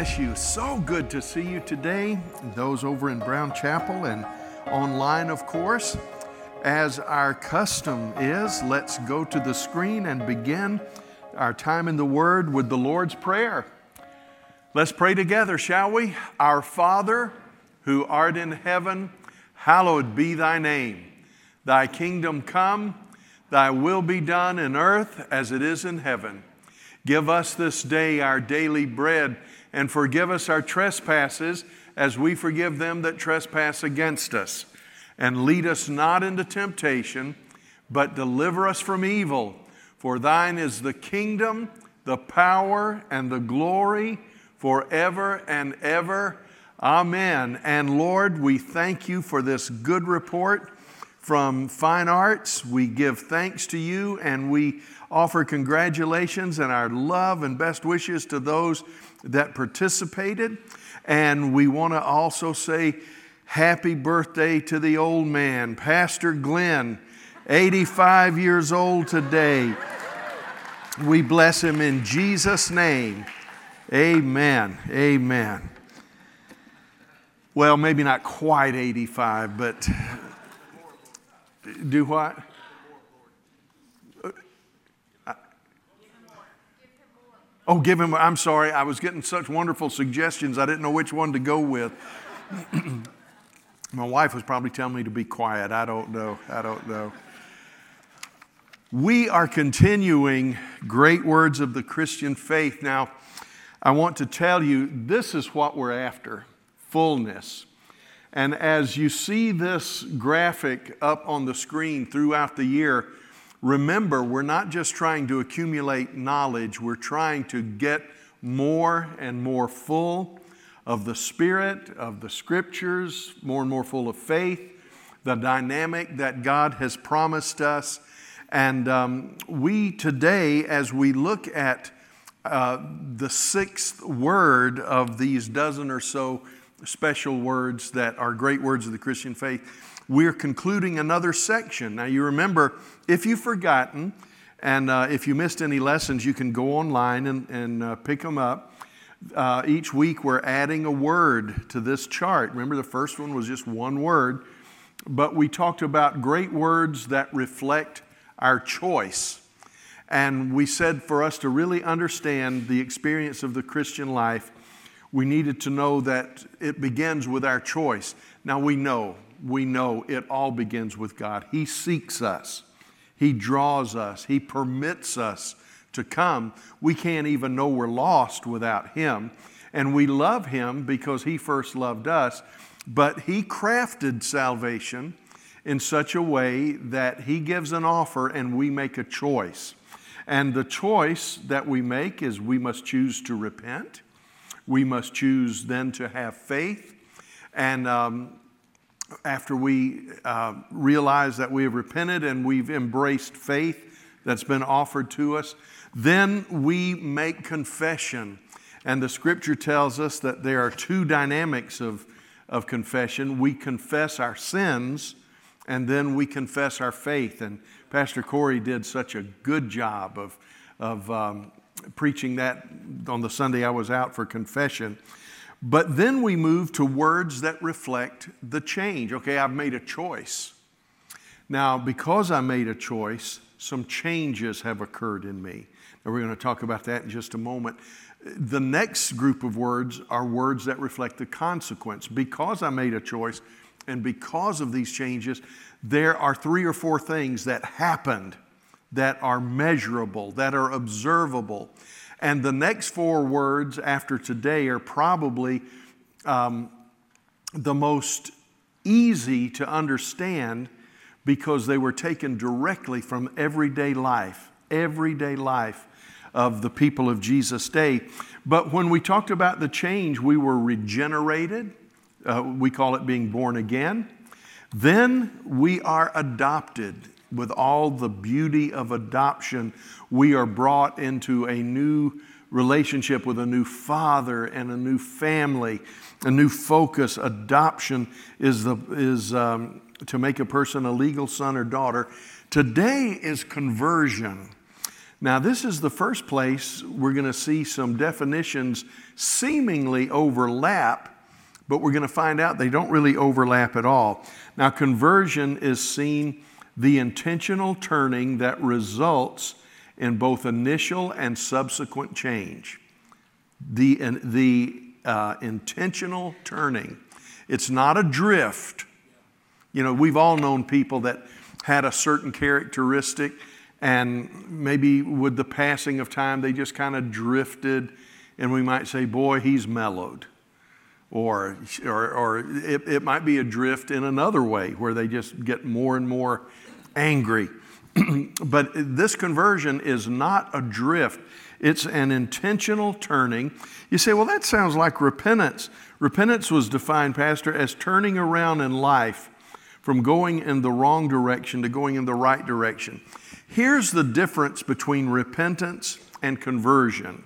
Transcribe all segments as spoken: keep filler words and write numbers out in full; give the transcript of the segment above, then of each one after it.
bless you. So good to see you today. Those over in Brown Chapel and online, of course. As our custom is, let's go to the screen and begin our time in the Word with the Lord's Prayer. Let's pray together, shall we? Our Father, who art in heaven, hallowed be thy name. Thy kingdom come, thy will be done in earth as it is in heaven. Give us this day our daily bread, and forgive us our trespasses as we forgive them that trespass against us. And lead us not into temptation, but deliver us from evil. For thine is the kingdom, the power, and the glory forever and ever. Amen. And Lord, we thank you for this good report from Fine Arts. We give thanks to you, and we offer congratulations and our love and best wishes to those that participated. And we want to also say happy birthday to the old man, Pastor Glenn, eighty-five years old today. We bless him in Jesus' name. Amen. Amen. Well, maybe not quite eighty-five, but do what? Oh, give him, I'm sorry. I was getting such wonderful suggestions. I didn't know which one to go with. My wife was probably telling me to be quiet. I don't know. I don't know. We are continuing Great Words of the Christian Faith. Now, I want to tell you, this is what we're after, fullness. And as you see this graphic up on the screen throughout the year, remember, we're not just trying to accumulate knowledge, we're trying to get more and more full of the Spirit, of the Scriptures, more and more full of faith, the dynamic that God has promised us. And um, we today, as we look at uh, the sixth word of these dozen or so special words that are great words of the Christian faith, we're concluding another section. Now, you remember, if you've forgotten, and uh, if you missed any lessons, you can go online and, and uh, pick them up. Uh, each week, we're adding a word to this chart. Remember, the first one was just one word, but we talked about great words that reflect our choice. And we said for us to really understand the experience of the Christian life, we needed to know that it begins with our choice. Now, we know. We know it all begins with God. He seeks us. He draws us. He permits us to come. We can't even know we're lost without Him. And we love Him because He first loved us. But He crafted salvation in such a way that He gives an offer and we make a choice. And the choice that we make is we must choose to repent. We must choose then to have faith. And um, after we uh, realize that we have repented and we've embraced faith that's been offered to us, then we make confession. And the Scripture tells us that there are two dynamics of, of confession. We confess our sins, and then we confess our faith. And Pastor Corey did such a good job of, of um, preaching that on the Sunday I was out for confession. But then we move to words that reflect the change. Okay, I've made a choice. Now, because I made a choice, some changes have occurred in me. Now, we're going to talk about that in just a moment. The next group of words are words that reflect the consequence. Because I made a choice and because of these changes, there are three or four things that happened that are measurable, that are observable. And the next four words after today are probably um, the most easy to understand because they were taken directly from everyday life, everyday life of the people of Jesus' day. But when we talked about the change, we were regenerated. Uh, we call it being born again. Then we are adopted. With all the beauty of adoption, we are brought into a new relationship with a new father and a new family, a new focus. Adoption is, the, is um, to make a person a legal son or daughter. Today is conversion. Now, this is the first place we're going to see some definitions seemingly overlap, but we're going to find out they don't really overlap at all. Now, conversion is seen the intentional turning that results in both initial and subsequent change. The, the uh, intentional turning. It's not a drift. You know, we've all known people that had a certain characteristic, and maybe with the passing of time, they just kind of drifted, and we might say, boy, he's mellowed. Or, or, or it, it might be a drift in another way, where they just get more and more angry. But this conversion is not a drift. It's an intentional turning. You say, well, that sounds like repentance. Repentance was defined, Pastor, as turning around in life from going in the wrong direction to going in the right direction. Here's the difference between repentance and conversion.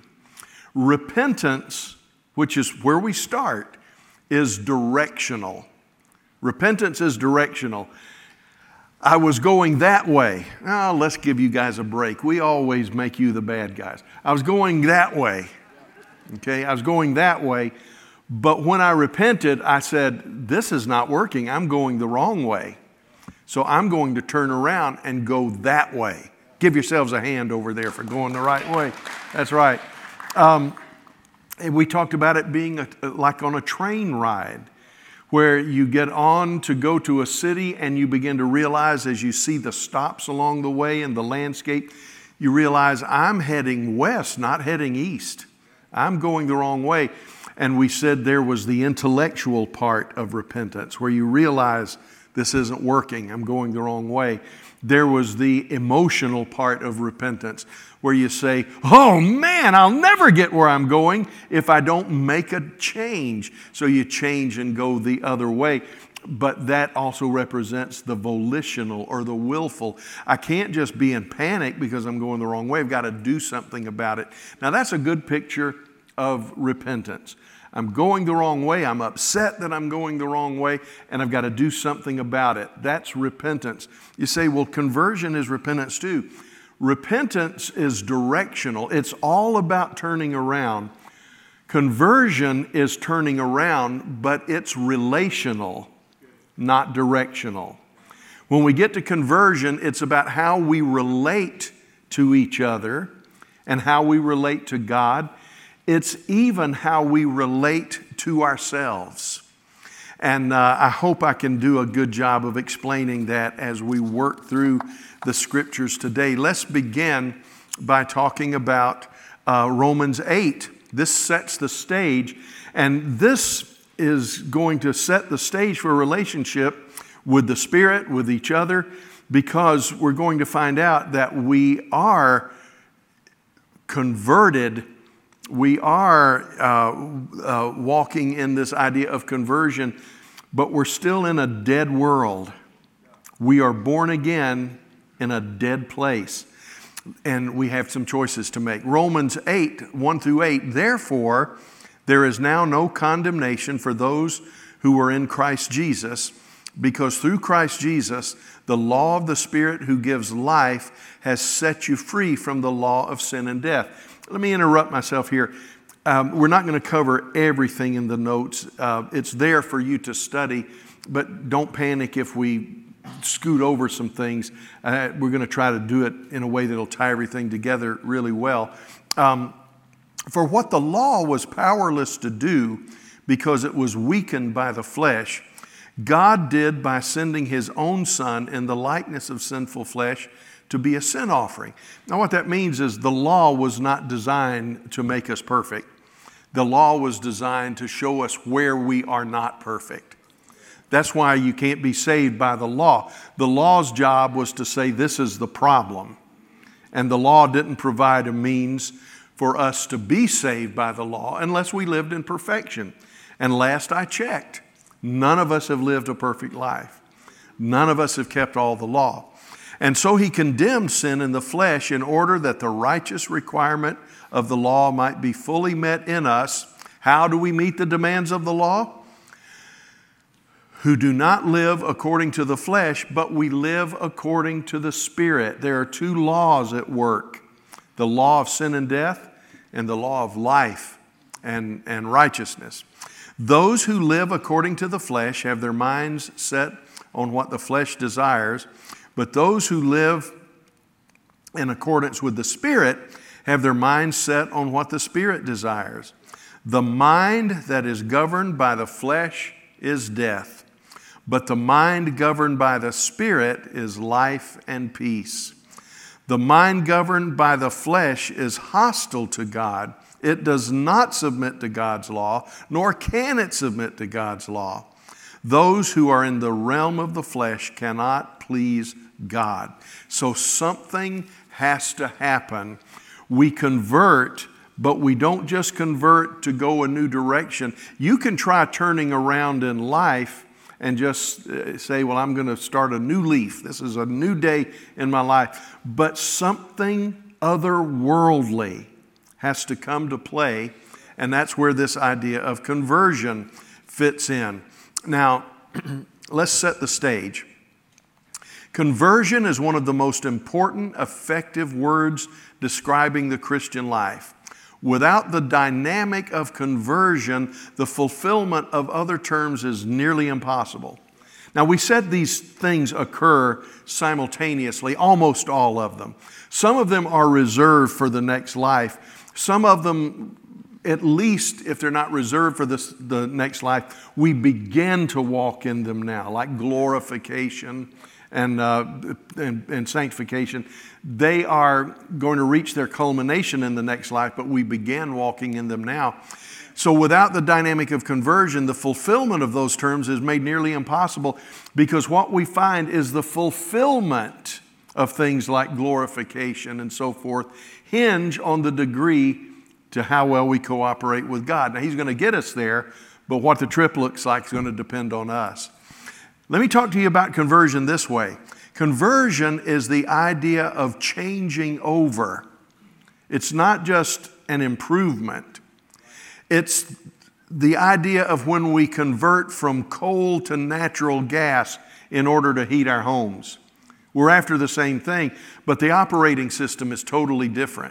Repentance, which is where we start, is directional. Repentance is directional. I was going that way. Oh, let's give you guys a break. We always make you the bad guys. I was going that way. Okay, I was going that way. But when I repented, I said, this is not working. I'm going the wrong way. So I'm going to turn around and go that way. Give yourselves a hand over there for going the right way. That's right. Um, and we talked about it being a, like on a train ride, where you get on to go to a city and you begin to realize, as you see the stops along the way and the landscape, you realize I'm heading west, not heading east. I'm going the wrong way. And we said there was the intellectual part of repentance, where you realize this isn't working, I'm going the wrong way. There was the emotional part of repentance, where you say, oh man, I'll never get where I'm going if I don't make a change. So you change and go the other way. But that also represents the volitional or the willful. I can't just be in panic because I'm going the wrong way. I've got to do something about it. Now that's a good picture of repentance. I'm going the wrong way. I'm upset that I'm going the wrong way, and I've got to do something about it. That's repentance. You say, well, conversion is repentance too. Repentance is directional. It's all about turning around. Conversion is turning around, but it's relational, not directional. When we get to conversion, it's about how we relate to each other and how we relate to God. It's even how we relate to ourselves. And uh, I hope I can do a good job of explaining that as we work through the scriptures today. Let's begin by talking about uh, Romans eight. This sets the stage, and this is going to set the stage for a relationship with the Spirit, with each other, because we're going to find out that we are converted. We are uh, uh, walking in this idea of conversion, but we're still in a dead world. We are born again in a dead place, and we have some choices to make. Romans eight, one through eight, therefore, there is now no condemnation for those who are in Christ Jesus, because through Christ Jesus, the law of the Spirit who gives life has set you free from the law of sin and death. Let me interrupt myself here. Um, we're not going to cover everything in the notes. Uh, it's there for you to study, but don't panic if we scoot over some things. Uh, we're going to try to do it in a way that'll tie everything together really well. Um, for what the law was powerless to do because it was weakened by the flesh, God did by sending His own Son in the likeness of sinful flesh to be a sin offering. Now what that means is the law was not designed to make us perfect. The law was designed to show us where we are not perfect. That's why you can't be saved by the law. The law's job was to say this is the problem. And the law didn't provide a means for us to be saved by the law unless we lived in perfection. And last I checked, none of us have lived a perfect life. None of us have kept all the law. And so He condemned sin in the flesh in order that the righteous requirement of the law might be fully met in us. How do we meet the demands of the law? Who do not live according to the flesh, but we live according to the Spirit. There are two laws at work. the law of sin and death and the law of life and, and righteousness. Those who live according to the flesh have their minds set on what the flesh desires, but those who live in accordance with the Spirit have their minds set on what the Spirit desires. The mind that is governed by the flesh is death, but the mind governed by the Spirit is life and peace. The mind governed by the flesh is hostile to God. It does not submit to God's law, nor can it submit to God's law. Those who are in the realm of the flesh cannot please God. So something has to happen. We convert, but we don't just convert to go a new direction. You can try turning around in life and just say, well, I'm going to start a new leaf. This is a new day in my life. But something otherworldly has to come to play, and that's where this idea of conversion fits in. Now, let's set the stage. Conversion is one of the most important, effective words describing the Christian life. Without the dynamic of conversion, the fulfillment of other terms is nearly impossible. Now, we said these things occur simultaneously, almost all of them. Some of them are reserved for the next life. Some of them, at least if they're not reserved for this, the next life, we begin to walk in them now, like glorification and, uh, and, and sanctification. They are going to reach their culmination in the next life, but we begin walking in them now. So without the dynamic of conversion, the fulfillment of those terms is made nearly impossible, because what we find is the fulfillment of things like glorification and so forth hinge on the degree to how well we cooperate with God. Now, He's going to get us there, but what the trip looks like is going to depend on us. Let me talk to you about conversion this way. Conversion is the idea of changing over. It's not just an improvement. It's the idea of when we convert from coal to natural gas in order to heat our homes. We're after the same thing, but the operating system is totally different.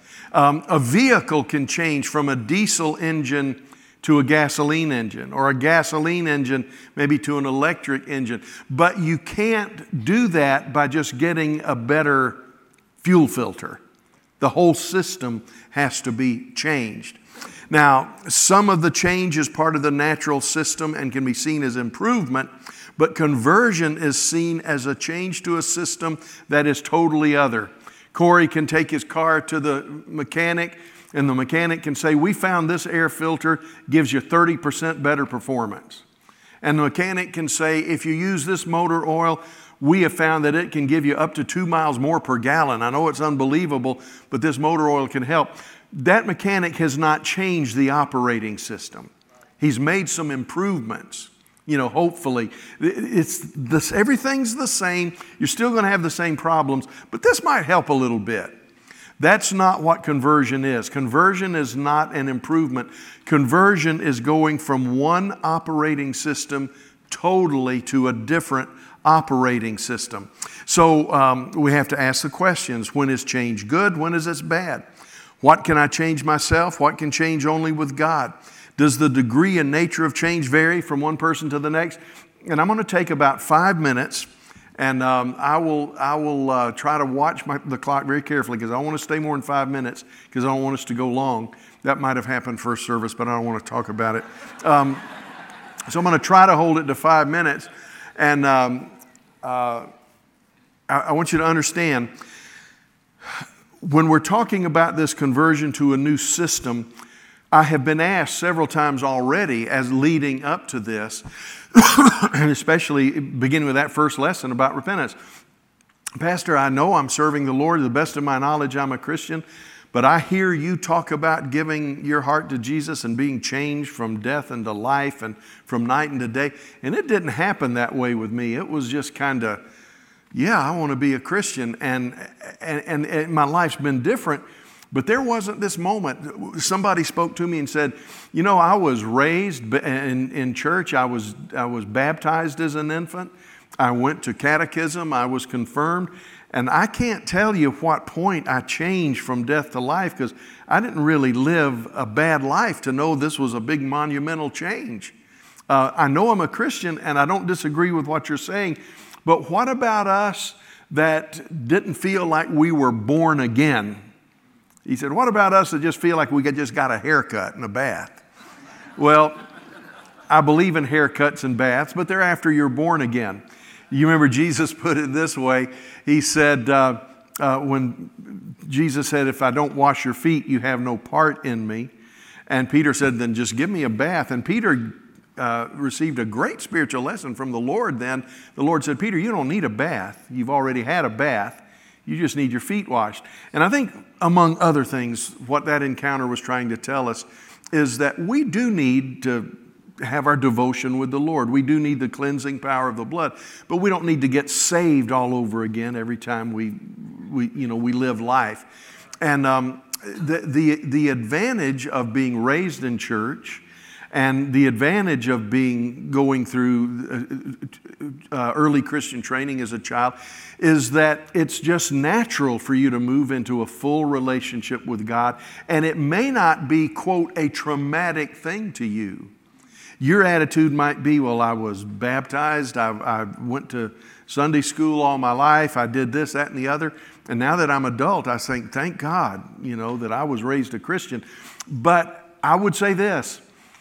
Um, a vehicle can change from a diesel engine to a gasoline engine, or a gasoline engine maybe to an electric engine. But you can't do that by just getting a better fuel filter. The whole system has to be changed. Now, some of the change is part of the natural system and can be seen as improvement, but conversion is seen as a change to a system that is totally other. Corey can take his car to the mechanic, and the mechanic can say, we found this air filter gives you thirty percent better performance. And the mechanic can say, if you use this motor oil, we have found that it can give you up to two miles more per gallon. I know it's unbelievable, but this motor oil can help. That mechanic has not changed the operating system. He's made some improvements. You know, hopefully. It's this, everything's the same. You're still going to have the same problems, but this might help a little bit. That's not what conversion is. Conversion is not an improvement. Conversion is going from one operating system totally to a different operating system. So um, we have to ask the questions. When is change good? When is it bad? What can I change myself? What can change only with God? Does the degree and nature of change vary from one person to the next? And I'm going to take about five minutes, and um, I will I will uh, try to watch my, the clock very carefully, because I don't want to stay more than five minutes because I don't want us to go long. That might have happened first service, but I don't want to talk about it. Um, so I'm going to try to hold it to five minutes. And um, uh, I, I want you to understand, when we're talking about this conversion to a new system, I have been asked several times already as leading up to this, and especially beginning with that first lesson about repentance. Pastor, I know I'm serving the Lord. To the best of my knowledge, I'm a Christian, but I hear you talk about giving your heart to Jesus and being changed from death into life and from night into day. And it didn't happen that way with me. It was just kind of, yeah, I want to be a Christian, and, and, and, and my life's been different. But there wasn't this moment. Somebody spoke to me and said, you know, I was raised in, in church. I was, I was baptized as an infant. I went to catechism. I was confirmed. And I can't tell you what point I changed from death to life, because I didn't really live a bad life to know this was a big monumental change. Uh, I know I'm a Christian, and I don't disagree with what you're saying, but what about us that didn't feel like we were born again? He said, what about us that just feel like we just got a haircut and a bath? Well, I believe in haircuts and baths, but they're after you're born again. You remember Jesus put it this way. He said, uh, uh, when Jesus said, if I don't wash your feet, you have no part in me. And Peter said, then just give me a bath. And Peter uh, received a great spiritual lesson from the Lord then. The Lord said, Peter, you don't need a bath. You've already had a bath. You just need your feet washed. And I think, among other things, what that encounter was trying to tell us is that we do need to have our devotion with the Lord. We do need the cleansing power of the blood, but we don't need to get saved all over again every time we, we you know, we live life. And um, the, the, the advantage of being raised in church, and the advantage of being going through uh, early Christian training as a child is that it's just natural for you to move into a full relationship with God. And it may not be, quote, a traumatic thing to you. Your attitude might be, well, I was baptized, I, I went to Sunday school all my life, I did this, that, and the other. And now that I'm adult, I think, thank God, you know, that I was raised a Christian. But I would say this.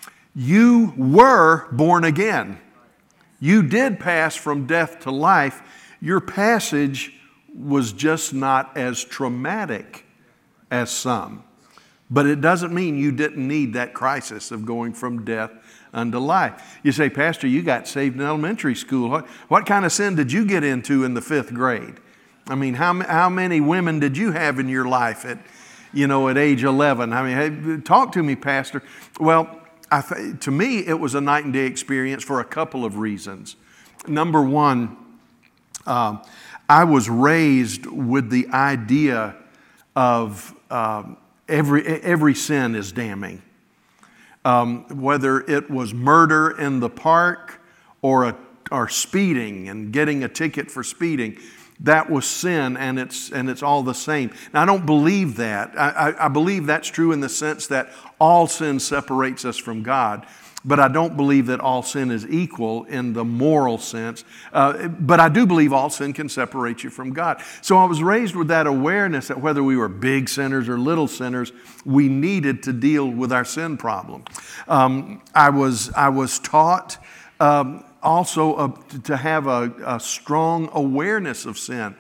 You were born again. You did pass from death to life. Your passage was just not as traumatic as some. But it doesn't mean you didn't need that crisis of going from death unto life. You say, Pastor, you got saved in elementary school. What, what kind of sin did you get into in the fifth grade? I mean, how, how many women did you have in your life at, you know, at age eleven? I mean, hey, talk to me, Pastor. Well, I th- to me, it was a night and day experience for a couple of reasons. Number one, uh, I was raised with the idea of uh, every every sin is damning. Um, whether it was murder in the park or a, or speeding and getting a ticket for speeding, that was sin, and it's and it's all the same. Now, I don't believe that. I, I, I believe that's true in the sense that all sin separates us from God, but I don't believe that all sin is equal in the moral sense. Uh, but I do believe all sin can separate you from God. So I was raised with that awareness that whether we were big sinners or little sinners, we needed to deal with our sin problem. Um, I was I was taught. Um, Also, uh, to have a, a strong awareness of sin.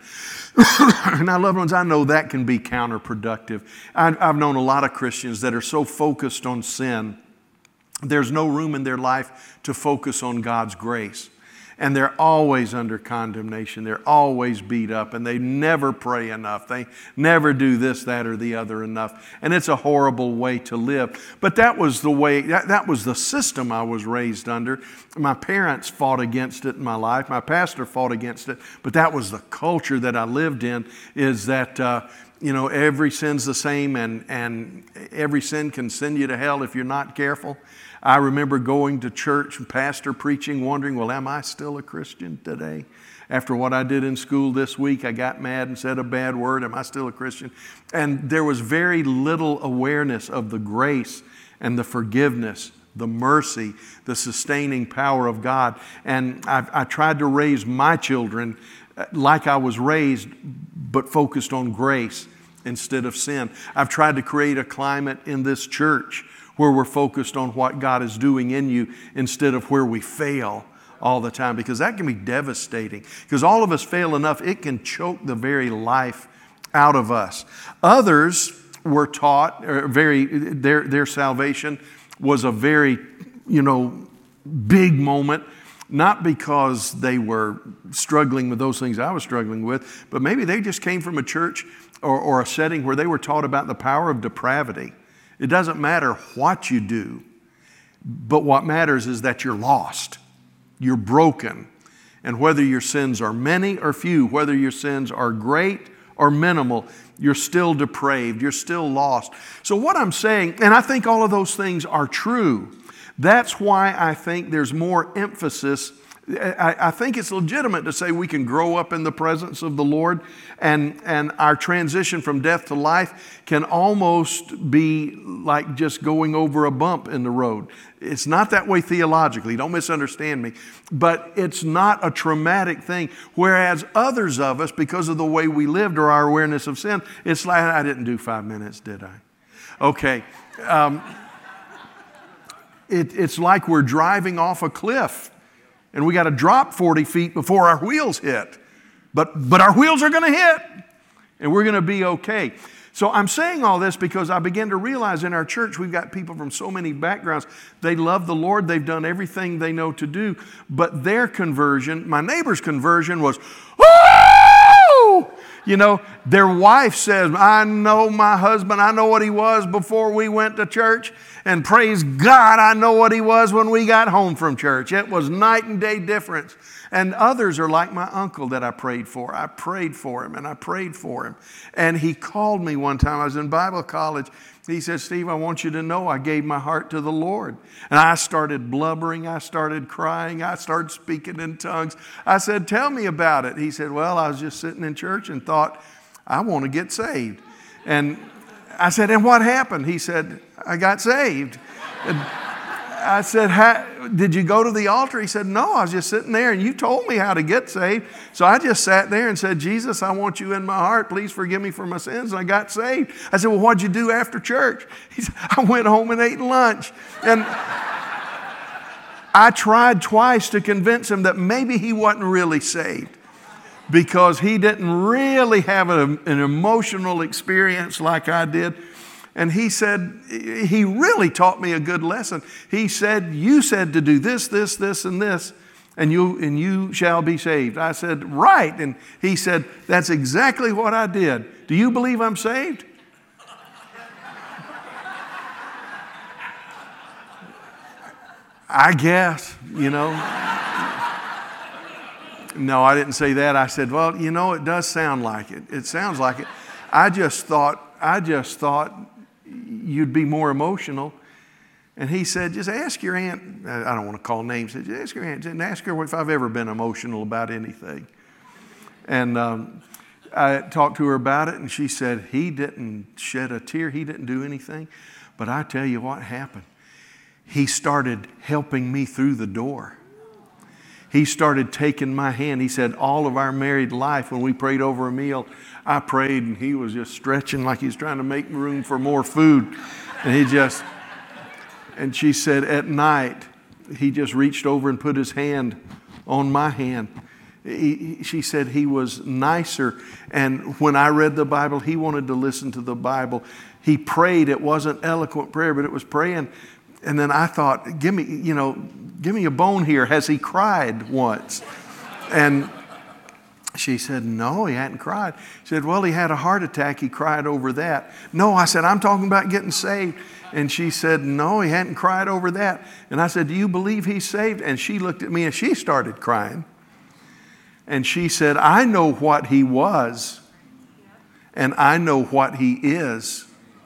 Now, loved ones, I know that can be counterproductive. I, I've known a lot of Christians that are so focused on sin, there's no room in their life to focus on God's grace. And they're always under condemnation. They're always beat up, and they never pray enough. They never do this, that, or the other enough. And it's a horrible way to live. But that was the way, that, that was the system I was raised under. My parents fought against it in my life. My pastor fought against it. But that was the culture that I lived in, is that, uh, you know, every sin's the same, and, and every sin can send you to hell if you're not careful. I remember going to church and pastor preaching, wondering, well, am I still a Christian today? After what I did in school this week, I got mad and said a bad word. Am I still a Christian? And there was very little awareness of the grace and the forgiveness, the mercy, the sustaining power of God. And I, I tried to raise my children like I was raised, but focused on grace instead of sin. I've tried to create a climate in this church where we're focused on what God is doing in you instead of where we fail all the time, because that can be devastating. Because all of us fail enough, it can choke the very life out of us. Others were taught, or very their their salvation was a very, you know, big moment, not because they were struggling with those things I was struggling with, but maybe they just came from a church or, or a setting where they were taught about the power of depravity. It doesn't matter what you do, but what matters is that you're lost. You're broken. And whether your sins are many or few, whether your sins are great or minimal, you're still depraved. You're still lost. So what I'm saying, and I think all of those things are true. That's why I think there's more emphasis I, I think it's legitimate to say we can grow up in the presence of the Lord, and, and our transition from death to life can almost be like just going over a bump in the road. It's not that way theologically, don't misunderstand me, but it's not a traumatic thing. Whereas others of us, because of the way we lived or our awareness of sin, it's like, I didn't do five minutes, did I? Okay. Um, it, it's like we're driving off a cliff. And we got to drop forty feet before our wheels hit. But, but our wheels are going to hit. And we're going to be okay. So I'm saying all this because I began to realize in our church we've got people from so many backgrounds. They love the Lord. They've done everything they know to do. But their conversion, my neighbor's conversion was, woo! You know, their wife says, I know my husband. I know what he was before we went to church. And praise God, I know what he was when we got home from church. It was night and day difference. And others are like my uncle that I prayed for. I prayed for him and I prayed for him. And he called me one time. I was in Bible college. He said, Steve, I want you to know I gave my heart to the Lord. And I started blubbering. I started crying. I started speaking in tongues. I said, tell me about it. He said, well, I was just sitting in church and thought, I want to get saved. And I said, and what happened? He said, I got saved. And I said, did you go to the altar? He said, no, I was just sitting there and you told me how to get saved. So I just sat there and said, Jesus, I want you in my heart. Please forgive me for my sins. And I got saved. I said, well, what'd you do after church? He said, I went home and ate lunch. And I tried twice to convince him that maybe he wasn't really saved, because he didn't really have a, an emotional experience like I did. And he said, he really taught me a good lesson. He said, you said to do this, this, this, and this, and you, and you shall be saved. I said, right. And he said, that's exactly what I did. Do you believe I'm saved? I guess, you know. No, I didn't say that. I said, well, you know, it does sound like it. It sounds like it. I just thought, I just thought you'd be more emotional. And he said, just ask your aunt. I don't want to call names. Just ask your aunt and ask her if I've ever been emotional about anything. And um, I talked to her about it, and she said, he didn't shed a tear. He didn't do anything. But I tell you what happened. He started helping me through the door. He started taking my hand. He said, all of our married life, when we prayed over a meal, I prayed and he was just stretching like he was trying to make room for more food. And he just, and she said, at night, he just reached over and put his hand on my hand. He, she said he was nicer. And when I read the Bible, he wanted to listen to the Bible. He prayed. It wasn't eloquent prayer, but it was praying. And then I thought, give me, you know, give me a bone here. Has he cried once? And she said, no, he hadn't cried. She said, well, he had a heart attack. He cried over that. No, I said, I'm talking about getting saved. And she said, no, he hadn't cried over that. And I said, do you believe he's saved? And she looked at me and she started crying. And she said, I know what he was, and I know what he is.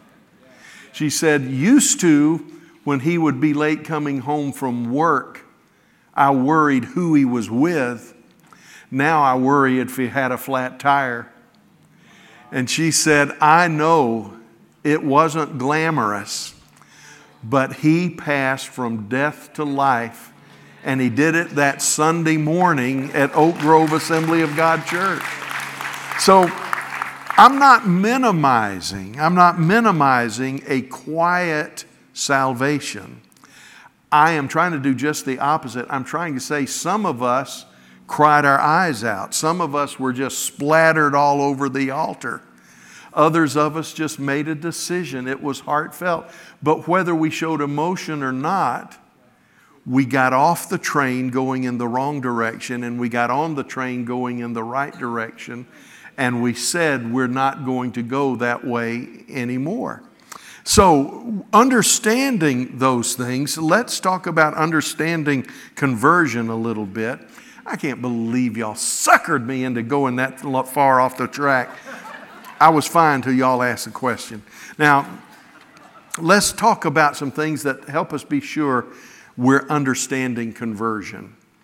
She said, used to, when he would be late coming home from work, I worried who he was with. Now I worry if he had a flat tire. And she said, I know it wasn't glamorous, but he passed from death to life. And he did it that Sunday morning at Oak Grove Assembly of God Church. So I'm not minimizing, I'm not minimizing a quiet salvation. I am trying to do just the opposite. I'm trying to say some of us cried our eyes out. Some of us were just splattered all over the altar. Others of us just made a decision. It was heartfelt. But whether we showed emotion or not, we got off the train going in the wrong direction, and we got on the train going in the right direction, and we said we're not going to go that way anymore. So, understanding those things, let's talk about understanding conversion a little bit. I can't believe y'all suckered me into going that far off the track. I was fine until y'all asked the question. Now, let's talk about some things that help us be sure we're understanding conversion.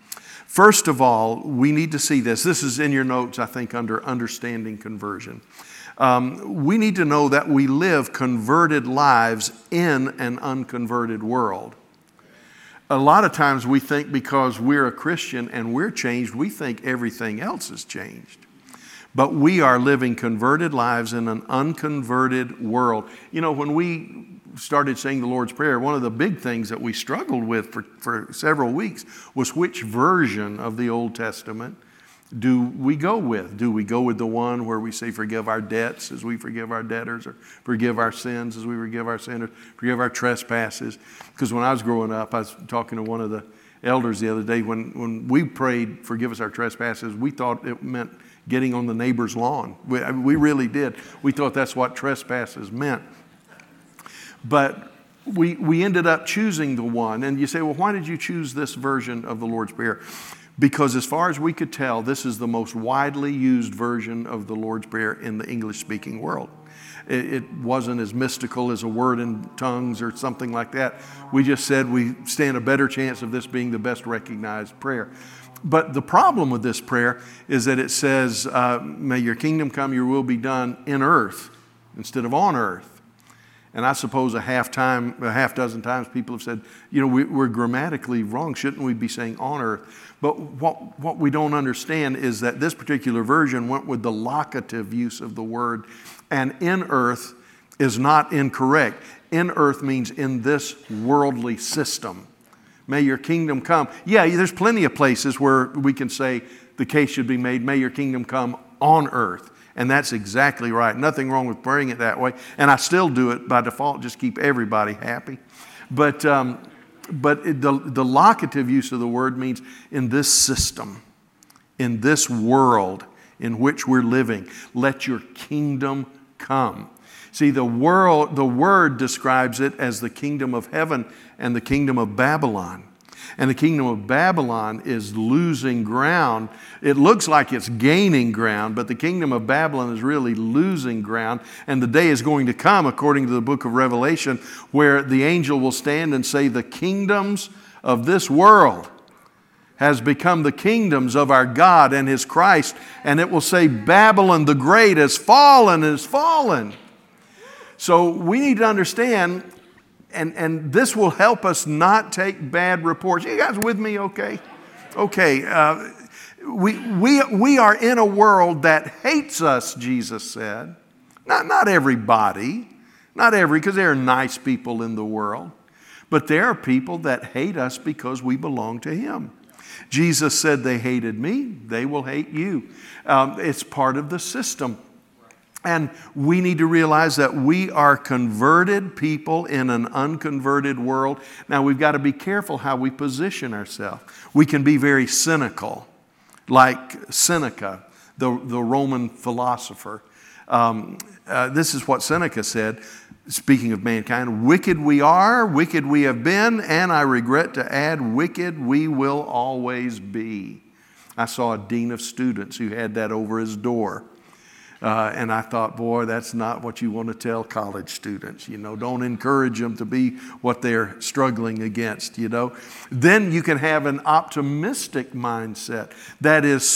First of all, we need to see this. This is in your notes, I think, under understanding conversion. Um, we need to know that we live converted lives in an unconverted world. A lot of times we think because we're a Christian and we're changed, we think everything else has changed. But we are living converted lives in an unconverted world. You know, when we started saying the Lord's Prayer, one of the big things that we struggled with for, for several weeks was which version of the Old Testament do we go with? Do we go with the one where we say forgive our debts as we forgive our debtors, or forgive our sins as we forgive our sinners, forgive our trespasses? Because when I was growing up, I was talking to one of the elders the other day, when, when we prayed forgive us our trespasses, we thought it meant getting on the neighbor's lawn. We, we really did. We thought that's what trespasses meant. But we, we ended up choosing the one. And you say, well, why did you choose this version of the Lord's Prayer? Because as far as we could tell, this is the most widely used version of the Lord's Prayer in the English-speaking world. It, it wasn't as mystical as a word in tongues or something like that. We just said we stand a better chance of this being the best recognized prayer. But the problem with this prayer is that it says, uh, may your kingdom come, your will be done in earth instead of on earth. And I suppose a half time, a half dozen times people have said, you know, we, we're grammatically wrong. Shouldn't we be saying on earth? But what, what we don't understand is that this particular version went with the locative use of the word. And in earth is not incorrect. In earth means in this worldly system. May your kingdom come. Yeah, there's plenty of places where we can say the case should be made, may your kingdom come on earth. And that's exactly right. Nothing wrong with praying it that way. And I still do it by default, just keep everybody happy. But um, but it, the, the locative use of the word means in this system, in this world in which we're living, let your kingdom come. See, the world, the word describes it as the kingdom of heaven and the kingdom of Babylon. And the kingdom of Babylon is losing ground. It looks like it's gaining ground, but the kingdom of Babylon is really losing ground. And the day is going to come, according to the book of Revelation, where the angel will stand and say, the kingdoms of this world has become the kingdoms of our God and His Christ. And it will say, Babylon the Great has fallen, has fallen. So we need to understand, and, and this will help us not take bad reports. You guys with me okay? Okay. Uh, we, we, we are in a world that hates us, Jesus said. Not, not everybody. Not every, because there are nice people in the world. But there are people that hate us because we belong to Him. Jesus said, they hated me, they will hate you. Um, it's part of the system. And we need to realize that we are converted people in an unconverted world. Now, we've got to be careful how we position ourselves. We can be very cynical, like Seneca, the, the Roman philosopher. Um, uh, this is what Seneca said, speaking of mankind. Wicked we are, wicked we have been, and I regret to add, wicked we will always be. I saw a dean of students who had that over his door. Uh, and I thought, boy, that's not what you want to tell college students. You know, don't encourage them to be what they're struggling against, you know. Then you can have an optimistic mindset that is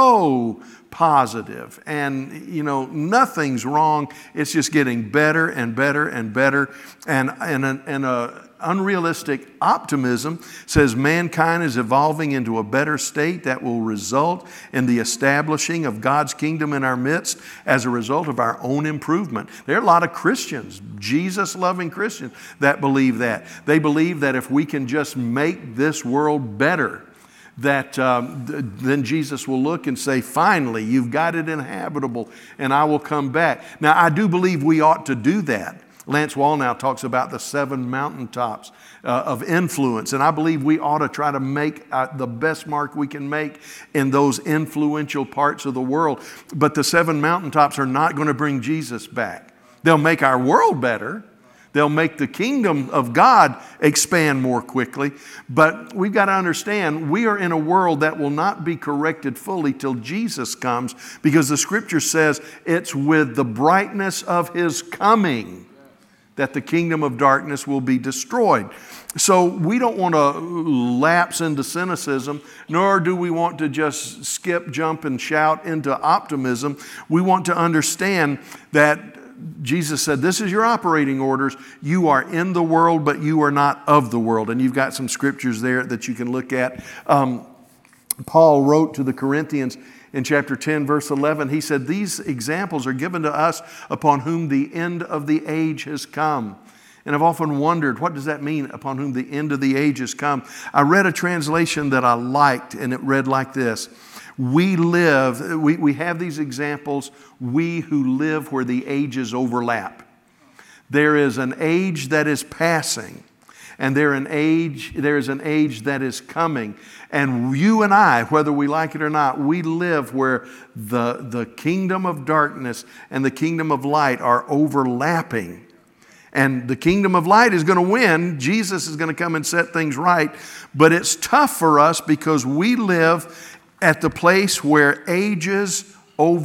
so positive. And, you know, nothing's wrong. It's just getting better and better and better. And, and, a, and a unrealistic optimism says mankind is evolving into a better state that will result in the establishing of God's kingdom in our midst as a result of our own improvement. There are a lot of Christians, Jesus-loving Christians, that believe that. They believe that if we can just make this world better, that um, th- then Jesus will look and say, finally, you've got it inhabitable, and I will come back. Now, I do believe we ought to do that. Lance Wallnau talks about the seven mountaintops uh, of influence. And I believe we ought to try to make uh, the best mark we can make in those influential parts of the world. But the seven mountaintops are not going to bring Jesus back. They'll make our world better. They'll make the kingdom of God expand more quickly. But we've got to understand we are in a world that will not be corrected fully till Jesus comes, because the scripture says it's with the brightness of His coming that the kingdom of darkness will be destroyed. So we don't want to lapse into cynicism, nor do we want to just skip, jump, and shout into optimism. We want to understand that Jesus said, this is your operating orders. You are in the world, but you are not of the world. And you've got some scriptures there that you can look at. Um, Paul wrote to the Corinthians in chapter ten, verse eleven. He said, these examples are given to us upon whom the end of the age has come. And I've often wondered, what does that mean, upon whom the end of the age has come? I read a translation that I liked, and it read like this. We live, we, we have these examples, we who live where the ages overlap. There is an age that is passing, and there an age, there is an age that is coming. And you and I, whether we like it or not, we live where the, the kingdom of darkness and the kingdom of light are overlapping. And the kingdom of light is going to win. Jesus is going to come and set things right. But it's tough for us because we live at the place where ages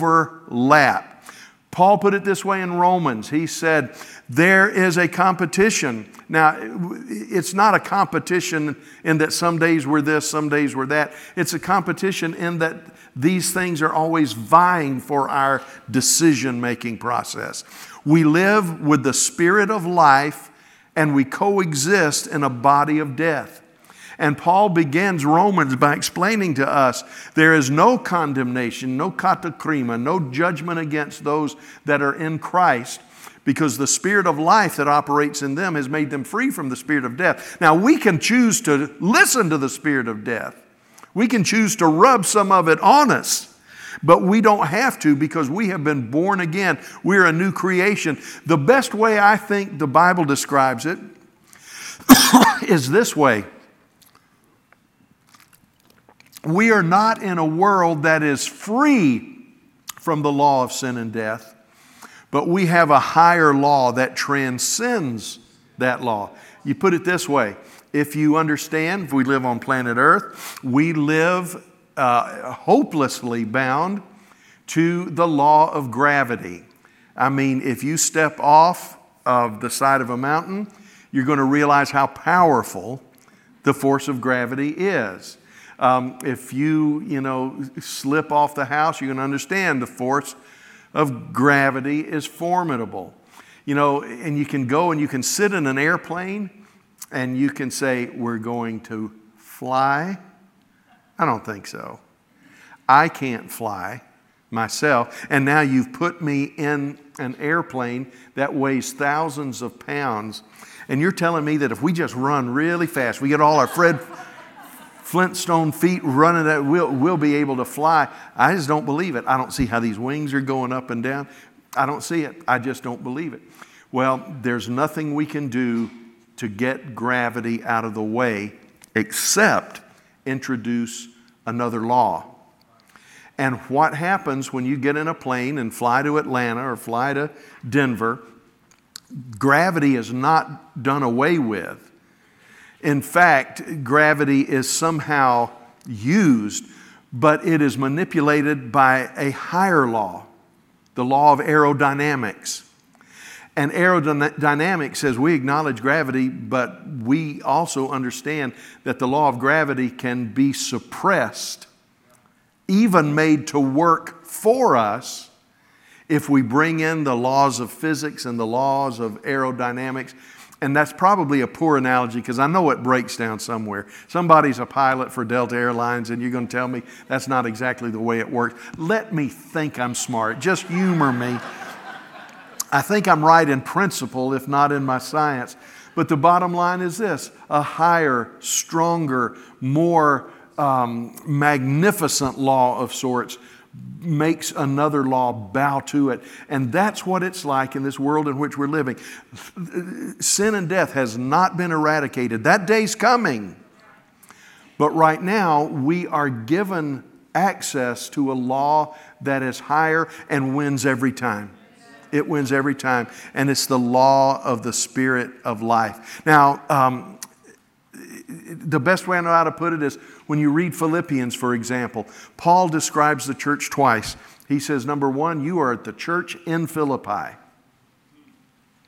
overlap. Paul put it this way in Romans. He said, there is a competition. Now, it's not a competition in that some days we're this, some days we're that. It's a competition in that these things are always vying for our decision-making process. We live with the spirit of life, and we coexist in a body of death. And Paul begins Romans by explaining to us there is no condemnation, no katakrima, no judgment against those that are in Christ, because the spirit of life that operates in them has made them free from the spirit of death. Now, we can choose to listen to the spirit of death. We can choose to rub some of it on us, but we don't have to because we have been born again. We're a new creation. The best way I think the Bible describes it is this way. We are not in a world that is free from the law of sin and death, but we have a higher law that transcends that law. You put it this way. If you understand, if we live on planet Earth, we live uh, hopelessly bound to the law of gravity. I mean, if you step off of the side of a mountain, you're going to realize how powerful the force of gravity is. Um, if you, you know, slip off the house, you're going to understand the force of gravity is formidable. You know, and you can go and you can sit in an airplane and you can say, we're going to fly. I don't think so. I can't fly myself. And now you've put me in an airplane that weighs thousands of pounds. And you're telling me that if we just run really fast, we get all our Fred Flintstone feet running, that we'll, we'll be able to fly. I just don't believe it. I don't see how these wings are going up and down. I don't see it. I just don't believe it. Well, there's nothing we can do to get gravity out of the way except introduce another law. And what happens when you get in a plane and fly to Atlanta or fly to Denver, gravity is not done away with. In fact, gravity is somehow used, but it is manipulated by a higher law, the law of aerodynamics. And aerodynamics says we acknowledge gravity, but we also understand that the law of gravity can be suppressed, even made to work for us, if we bring in the laws of physics and the laws of aerodynamics. And that's probably a poor analogy because I know it breaks down somewhere. Somebody's a pilot for Delta Airlines and you're going to tell me that's not exactly the way it works. Let me think I'm smart. Just humor me. I think I'm right in principle, if not in my science. But the bottom line is this: a higher, stronger, more um, magnificent law of sorts makes another law bow to it. And that's what it's like in this world in which we're living. Sin and death has not been eradicated. That day's coming. But right now, we are given access to a law that is higher and wins every time. It wins every time. And it's the law of the Spirit of life. Now, um, the best way I know how to put it is when you read Philippians, for example, Paul describes the church twice. He says, number one, you are at the church in Philippi.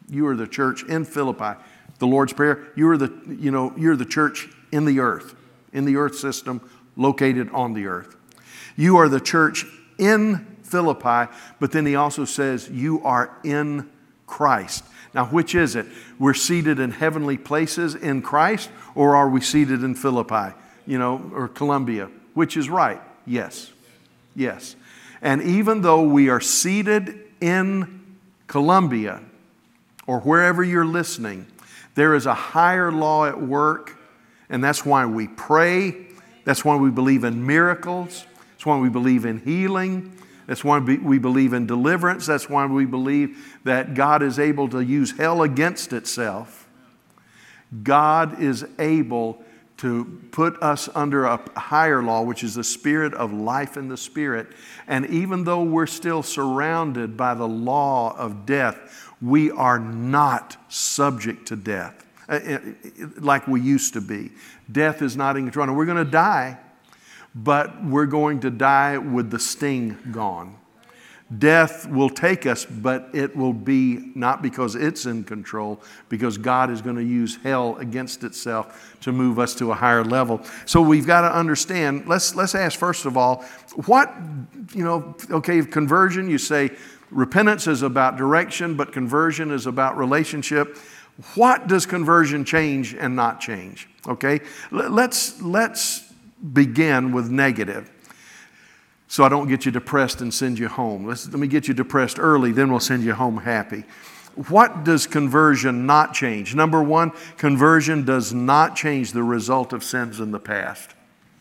You are the church in Philippi. The Lord's Prayer, you are the, you know, you're the church in the earth, in the earth system, located on the earth. You are the church in Philippi, but then he also says you are in Christ. Now, which is it? We're seated in heavenly places in Christ, or are we seated in Philippi, you know, or Columbia? Which is right? Yes. Yes. And even though we are seated in Columbia, or wherever you're listening, there is a higher law at work, and that's why we pray. That's why we believe in miracles. That's why we believe in healing. That's why we believe in deliverance. That's why we believe that God is able to use hell against itself. God is able to put us under a higher law, which is the spirit of life in the Spirit. And even though we're still surrounded by the law of death, we are not subject to death like we used to be. Death is not in control. Now, we're going to die, but we're going to die with the sting gone. Death will take us, but it will be not because it's in control, because God is going to use hell against itself to move us to a higher level. So we've got to understand, let's, let's ask first of all, what, you know, okay, conversion, you say repentance is about direction, but conversion is about relationship. What does conversion change and not change? Okay, let's, let's begin with negative. So I don't get you depressed and send you home. Let's, let me get you depressed early, then we'll send you home happy. What does conversion not change? Number one, conversion does not change the result of sins in the past.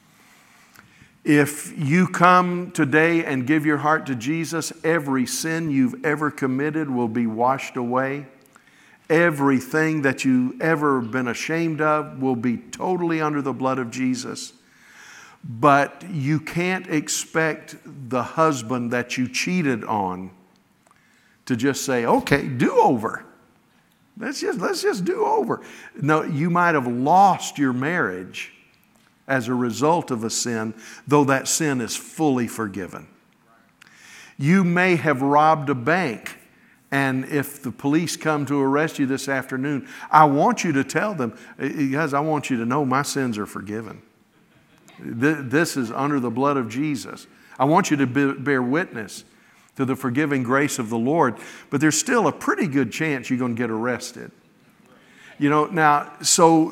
If you come today and give your heart to Jesus, every sin you've ever committed will be washed away. Everything that you've ever been ashamed of will be totally under the blood of Jesus. But you can't expect the husband that you cheated on to just say, okay, do over. Let's just, let's just do over. No, you might have lost your marriage as a result of a sin, though that sin is fully forgiven. You may have robbed a bank, and if the police come to arrest you this afternoon, I want you to tell them, guys, I want you to know my sins are forgiven. This is under the blood of Jesus. I want you to be, bear witness to the forgiving grace of the Lord, but there's still a pretty good chance you're going to get arrested. You know, now, so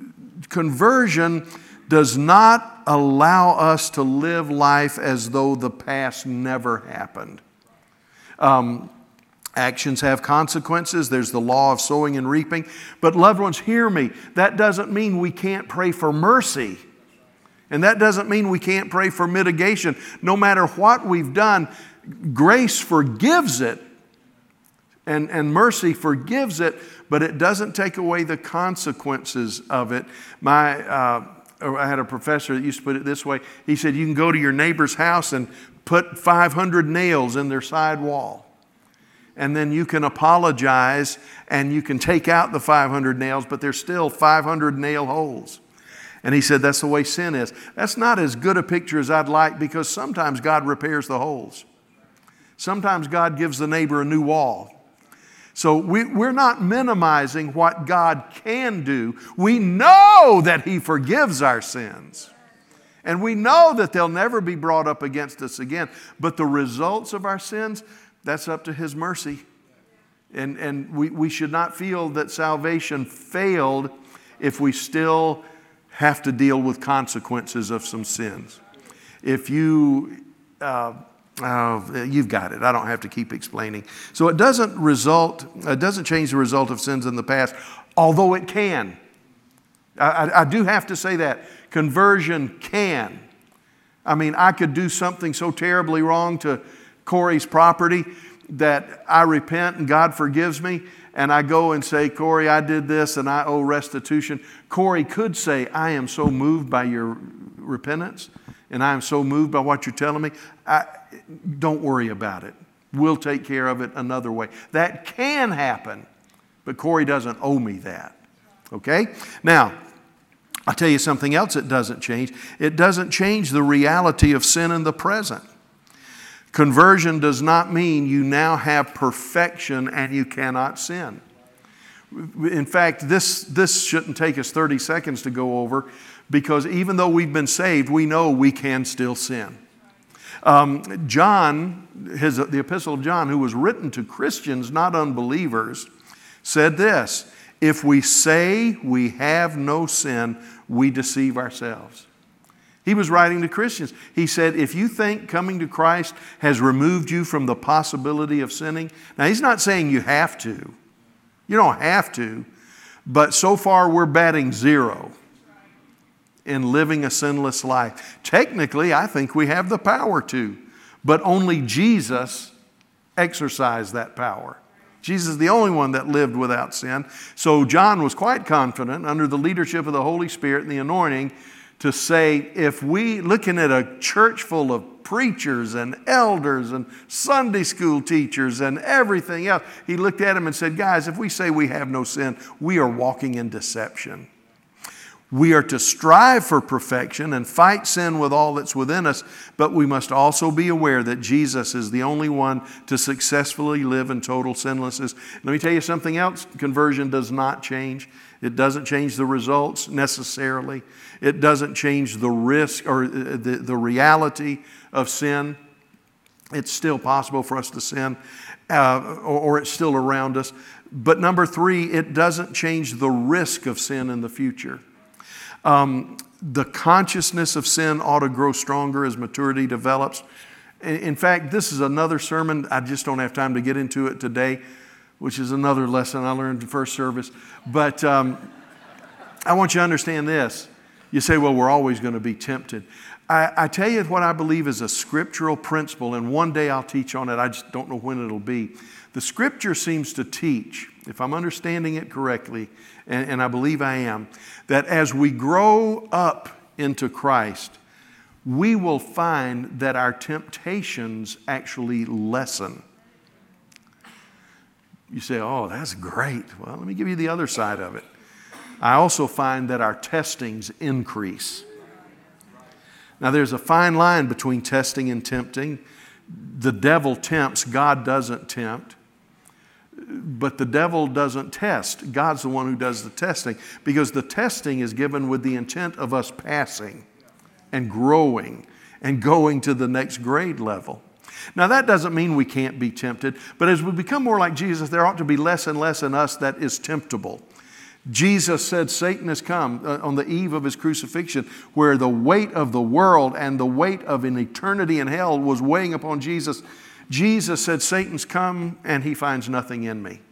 conversion does not allow us to live life as though the past never happened. Um, actions have consequences. There's the law of sowing and reaping. But loved ones, hear me. That doesn't mean we can't pray for mercy. And that doesn't mean we can't pray for mitigation. No matter what we've done, grace forgives it, and, and mercy forgives it, but it doesn't take away the consequences of it. My, uh, I had a professor that used to put it this way. He said, you can go to your neighbor's house and put five hundred nails in their side wall. And then you can apologize and you can take out the five hundred nails, but there's still five hundred nail holes. And he said, that's the way sin is. That's not as good a picture as I'd like, because sometimes God repairs the holes. Sometimes God gives the neighbor a new wall. So we, we're not minimizing what God can do. We know that He forgives our sins. And we know that they'll never be brought up against us again. But the results of our sins, that's up to His mercy. And, and we, we should not feel that salvation failed if we still have to deal with consequences of some sins. If you, uh, uh, you've got it. I don't have to keep explaining. So it doesn't result, it doesn't change the result of sins in the past, although it can. I, I, I do have to say that. Conversion can. I mean, I could do something so terribly wrong to Corey's property that I repent and God forgives me, and I go and say, Corey, I did this and I owe restitution. Corey could say, I am so moved by your repentance and I am so moved by what you're telling me. I, don't worry about it. We'll take care of it another way. That can happen, but Corey doesn't owe me that. Okay? Now, I'll tell you something else it doesn't change. It doesn't change the reality of sin in the present. Conversion does not mean you now have perfection and you cannot sin. In fact, this, this shouldn't take us thirty seconds to go over, because even though we've been saved, we know we can still sin. Um, John, his, the Epistle of John, who was written to Christians, not unbelievers, said this: if we say we have no sin, we deceive ourselves. He was writing to Christians. He said, if you think coming to Christ has removed you from the possibility of sinning, now he's not saying you have to. You don't have to, but so far we're batting zero in living a sinless life. Technically, I think we have the power to, but only Jesus exercised that power. Jesus is the only one that lived without sin. So John was quite confident under the leadership of the Holy Spirit and the anointing to say, if we, looking at a church full of preachers and elders and Sunday school teachers and everything else, he looked at them and said, guys, if we say we have no sin, we are walking in deception. We are to strive for perfection and fight sin with all that's within us, but we must also be aware that Jesus is the only one to successfully live in total sinlessness. Let me tell you something else. Conversion does not change. It doesn't change the results necessarily. It doesn't change the risk or the, the reality of sin. It's still possible for us to sin, uh, or, or it's still around us. But number three, it doesn't change the risk of sin in the future. Um, the consciousness of sin ought to grow stronger as maturity develops. In fact, this is another sermon. I just don't have time to get into it today, which is another lesson I learned in first service. But um, I want you to understand this. You say, well, we're always going to be tempted. I, I tell you what I believe is a scriptural principle, and one day I'll teach on it. I just don't know when it'll be. The Scripture seems to teach, if I'm understanding it correctly, and, and I believe I am, that as we grow up into Christ, we will find that our temptations actually lessen. You say, oh, that's great. Well, let me give you the other side of it. I also find that our testings increase. Now, there's a fine line between testing and tempting. The devil tempts, God doesn't tempt. But the devil doesn't test. God's the one who does the testing, because the testing is given with the intent of us passing and growing and going to the next grade level. Now, that doesn't mean we can't be tempted, but as we become more like Jesus, there ought to be less and less in us that is temptable. Jesus said Satan has come uh, on the eve of his crucifixion, where the weight of the world and the weight of an eternity in hell was weighing upon Jesus. Jesus said, Satan's come and he finds nothing in me.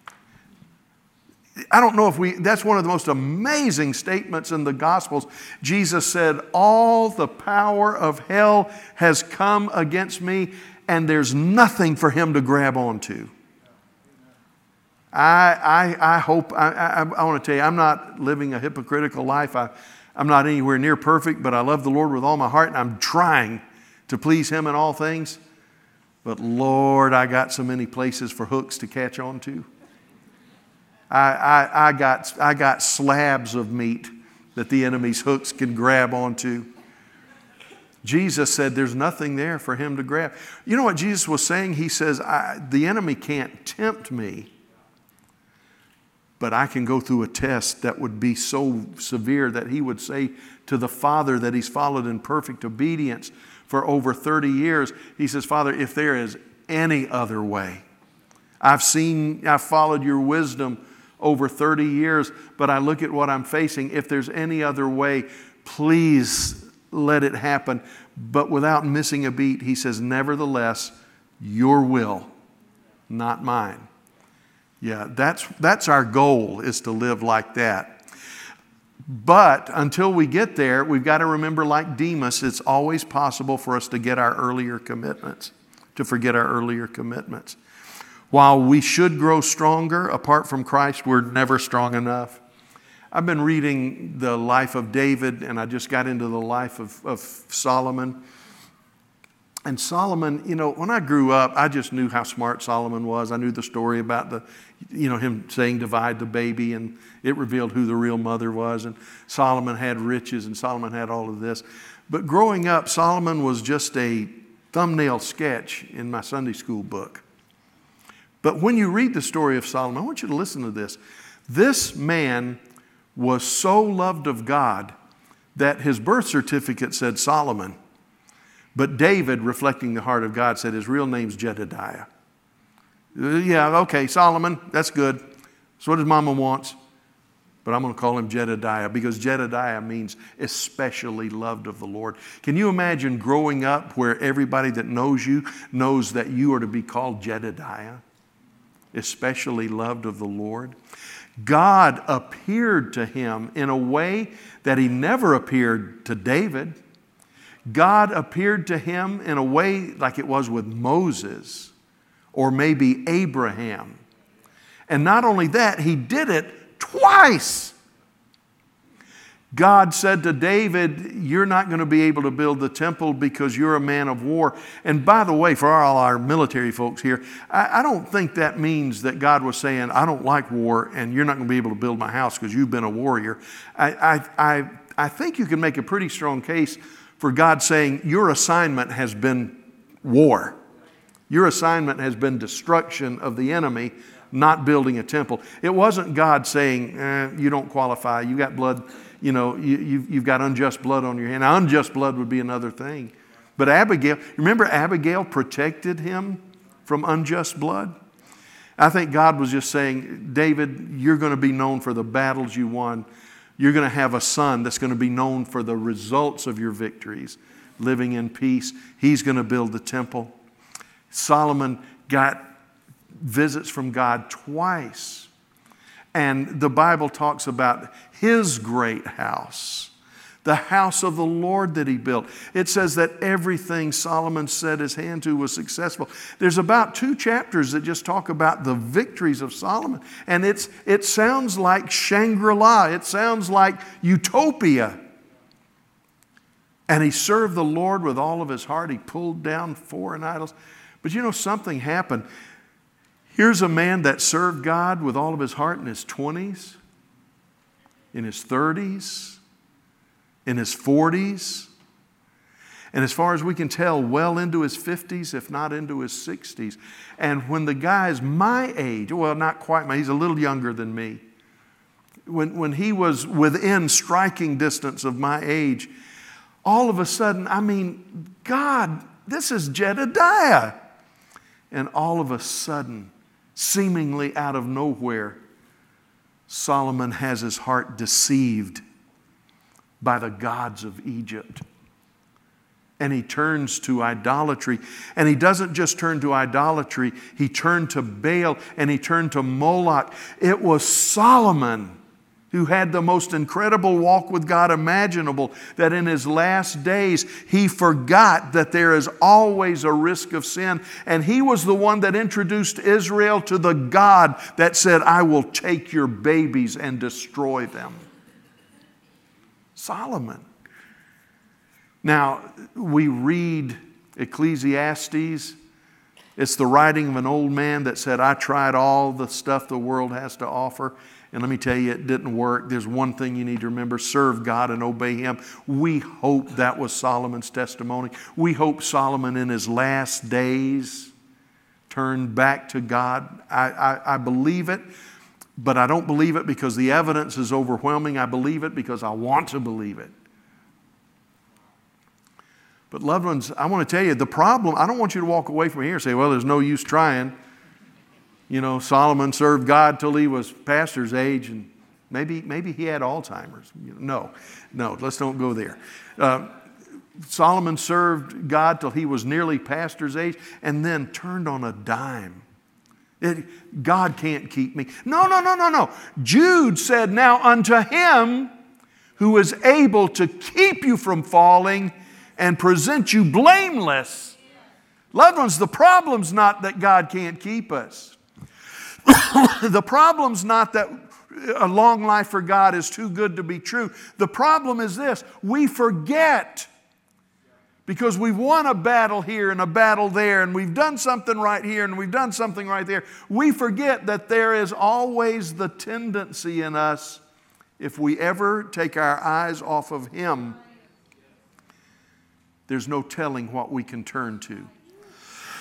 I don't know if we, that's one of the most amazing statements in the Gospels. Jesus said, all the power of hell has come against me, and there's nothing for him to grab onto. I, I, I hope, I, I, I want to tell you, I'm not living a hypocritical life. I, I'm not anywhere near perfect, but I love the Lord with all my heart, and I'm trying to please Him in all things. But Lord, I got so many places for hooks to catch on to. I, I, I, got, I got slabs of meat that the enemy's hooks can grab onto. Jesus said there's nothing there for him to grab. You know what Jesus was saying? He says, I, the enemy can't tempt me, but I can go through a test that would be so severe that he would say to the Father that he's followed in perfect obedience for over thirty years. He says, Father, if there is any other way, I've seen, I've followed your wisdom over thirty years, but I look at what I'm facing. If there's any other way, please let it happen. But without missing a beat, he says, nevertheless, your will, not mine. Yeah, that's, that's our goal, is to live like that. But until we get there, we've got to remember, like Demas, it's always possible for us to get our earlier commitments, to forget our earlier commitments. While we should grow stronger, apart from Christ, we're never strong enough. I've been reading the life of David, and I just got into the life of, of Solomon. And Solomon, you know, when I grew up, I just knew how smart Solomon was. I knew the story about the, you know, him saying divide the baby, and it revealed who the real mother was. And Solomon had riches, and Solomon had all of this. But growing up, Solomon was just a thumbnail sketch in my Sunday school book. But when you read the story of Solomon, I want you to listen to this. This man was so loved of God that his birth certificate said Solomon. But David, reflecting the heart of God, said his real name's Jedediah. Yeah, okay, Solomon, that's good. That's what his mama wants. But I'm going to call him Jedediah because Jedediah means especially loved of the Lord. Can you imagine growing up where everybody that knows you knows that you are to be called Jedediah, especially loved of the Lord? God appeared to him in a way that he never appeared to David. God appeared to him in a way like it was with Moses or maybe Abraham. And not only that, he did it twice. God said to David, you're not going to be able to build the temple because you're a man of war. And by the way, for all our military folks here, I, I don't think that means that God was saying, I don't like war and you're not going to be able to build my house because you've been a warrior. I, I, I, I think you can make a pretty strong case for God saying, your assignment has been war. Your assignment has been destruction of the enemy, not building a temple. It wasn't God saying, eh, you don't qualify. You got blood, you know, you, you've, you've got unjust blood on your hand. Now, unjust blood would be another thing. But Abigail, remember Abigail protected him from unjust blood? I think God was just saying, David, you're going to be known for the battles you won. You're going to have a son that's going to be known for the results of your victories, living in peace. He's going to build the temple. Solomon got visits from God twice. And the Bible talks about his great house, the house of the Lord that he built. It says that everything Solomon set his hand to was successful. There's about two chapters that just talk about the victories of Solomon. And it's, it sounds like Shangri-La. It sounds like utopia. And he served the Lord with all of his heart. He pulled down foreign idols. But you know, something happened. Here's a man that served God with all of his heart in his twenties, in his thirties, in his forties, and as far as we can tell, well into his fifties, if not into his sixties. And when the guy's my age, well, not quite my, he's a little younger than me. When, when he was within striking distance of my age, all of a sudden, I mean, God, this is Jedediah. And all of a sudden, seemingly out of nowhere, Solomon has his heart deceived by the gods of Egypt. And he turns to idolatry. And he doesn't just turn to idolatry, he turned to Baal and he turned to Moloch. It was Solomon who had the most incredible walk with God imaginable, that in his last days he forgot that there is always a risk of sin. And he was the one that introduced Israel to the God that said, I will take your babies and destroy them. Solomon. Now, we read Ecclesiastes. It's the writing of an old man that said, I tried all the stuff the world has to offer. And let me tell you, it didn't work. There's one thing you need to remember: serve God and obey Him. We hope that was Solomon's testimony. We hope Solomon in his last days turned back to God. I, I, I believe it, but I don't believe it because the evidence is overwhelming. I believe it because I want to believe it. But loved ones, I want to tell you, the problem, I don't want you to walk away from here and say, well, there's no use trying. You know, Solomon served God till he was pastor's age, and maybe maybe he had Alzheimer's. No, no, let's don't go there. Uh, Solomon served God till he was nearly pastor's age, and then turned on a dime. It, God can't keep me. No, no, no, no, no. Jude said, now unto him who is able to keep you from falling and present you blameless. Loved ones, the problem's not that God can't keep us. The problem's not that a long life for God is too good to be true. The problem is this: we forget, because we've won a battle here and a battle there, and we've done something right here and we've done something right there. We forget that there is always the tendency in us, if we ever take our eyes off of Him, there's no telling what we can turn to.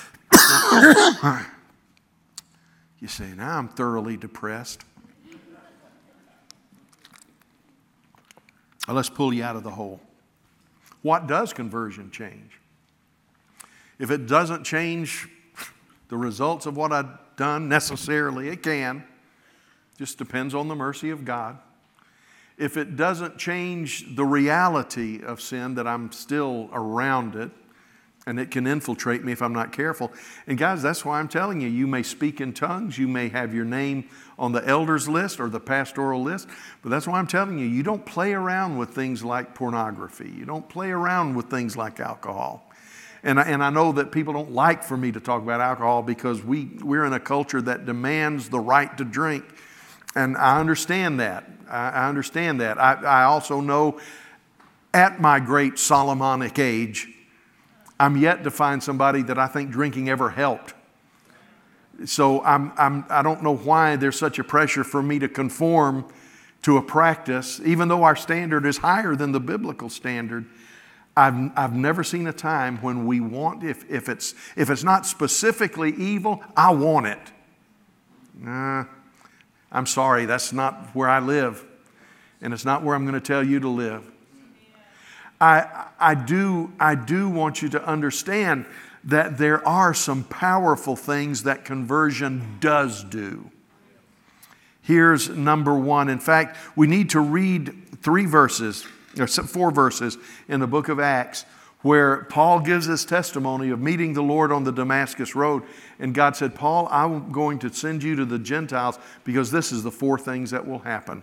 You say, now I'm thoroughly depressed. Let's pull you out of the hole. What does conversion change? If it doesn't change the results of what I've done necessarily, it can. Just depends on the mercy of God. If it doesn't change the reality of sin, that I'm still around it, and it can infiltrate me if I'm not careful. And guys, that's why I'm telling you, you may speak in tongues, you may have your name on the elders list or the pastoral list, but that's why I'm telling you, you don't play around with things like pornography. You don't play around with things like alcohol. And I, and I know that people don't like for me to talk about alcohol because we, we're in a culture that demands the right to drink. And I understand that. I, I understand that. I, I also know at my great Solomonic age, I'm yet to find somebody that I think drinking ever helped. So I'm, I'm, I don't know why there's such a pressure for me to conform to a practice, even though our standard is higher than the biblical standard. I've, I've never seen a time when we want, if, if, it's, if it's not specifically evil, I want it. Nah, I'm sorry, that's not where I live. And it's not where I'm going to tell you to live. I, I, do, I do want you to understand that there are some powerful things that conversion does do. Here's number one. In fact, we need to read three verses, or four verses in the book of Acts where Paul gives his testimony of meeting the Lord on the Damascus road. And God said, Paul, I'm going to send you to the Gentiles because this is the four things that will happen.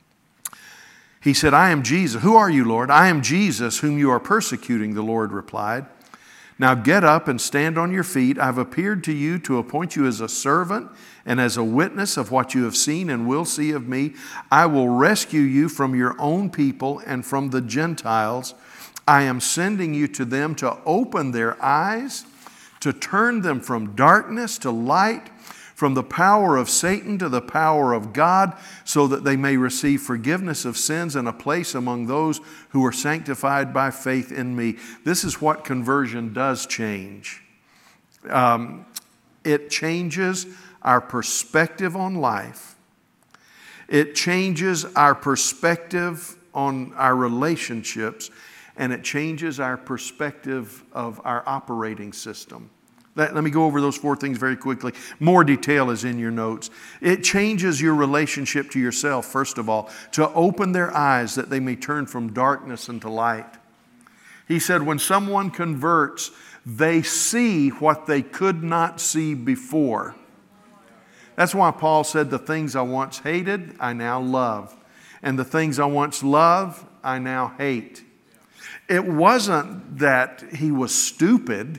He said, I am Jesus. Who are you, Lord? I am Jesus, whom you are persecuting, the Lord replied. Now get up and stand on your feet. I've appeared to you to appoint you as a servant and as a witness of what you have seen and will see of me. I will rescue you from your own people and from the Gentiles. I am sending you to them to open their eyes, to turn them from darkness to light, from the power of Satan to the power of God, so that they may receive forgiveness of sins and a place among those who are sanctified by faith in me. This is what conversion does change. Um, it changes our perspective on life. It changes our perspective on our relationships, and it changes our perspective of our operating system. Let, let me go over those four things very quickly. More detail is in your notes. It changes your relationship to yourself, first of all, to open their eyes that they may turn from darkness into light. He said when someone converts, they see what they could not see before. That's why Paul said, the things I once hated, I now love. And the things I once loved, I now hate. It wasn't that he was stupid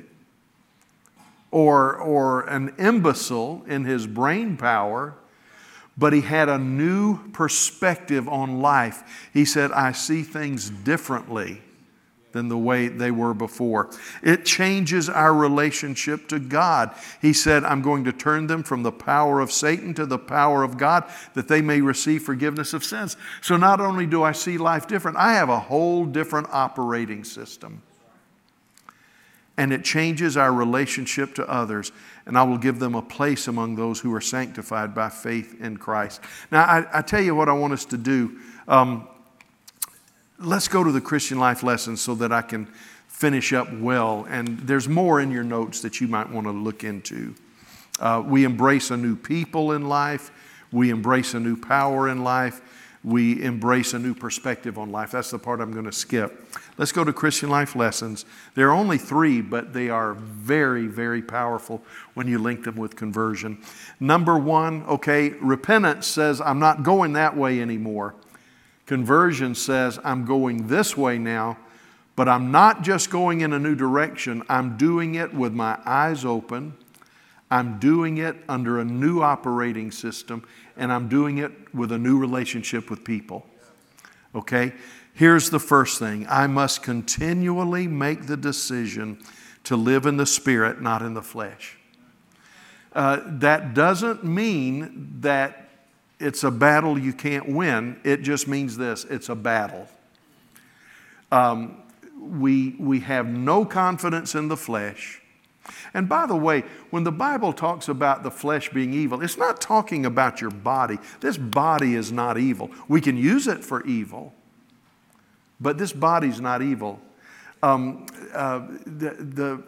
or, or an imbecile in his brain power, but he had a new perspective on life. He said, I see things differently than the way they were before. It changes our relationship to God. He said, I'm going to turn them from the power of Satan to the power of God, that they may receive forgiveness of sins. So not only do I see life different, I have a whole different operating system. And it changes our relationship to others. And I will give them a place among those who are sanctified by faith in Christ. Now, I, I tell you what I want us to do. Um, let's go to the Christian life lessons so that I can finish up well. And there's more in your notes that you might want to look into. Uh, we embrace a new people in life. We embrace a new power in life. We embrace a new perspective on life. That's the part I'm going to skip. Let's go to Christian life lessons. There are only three, but they are very, very powerful when you link them with conversion. Number one, okay, repentance says, I'm not going that way anymore. Conversion says, I'm going this way now, but I'm not just going in a new direction. I'm doing it with my eyes open. I'm doing it under a new operating system, and I'm doing it with a new relationship with people. Okay? Here's the first thing. I must continually make the decision to live in the Spirit, not in the flesh. Uh, that doesn't mean that it's a battle you can't win. It just means this. It's a battle. Um, we, we have no confidence in the flesh. And by the way, when the Bible talks about the flesh being evil, it's not talking about your body. This body is not evil. We can use it for evil, But this body's not evil. Um, uh, the, the,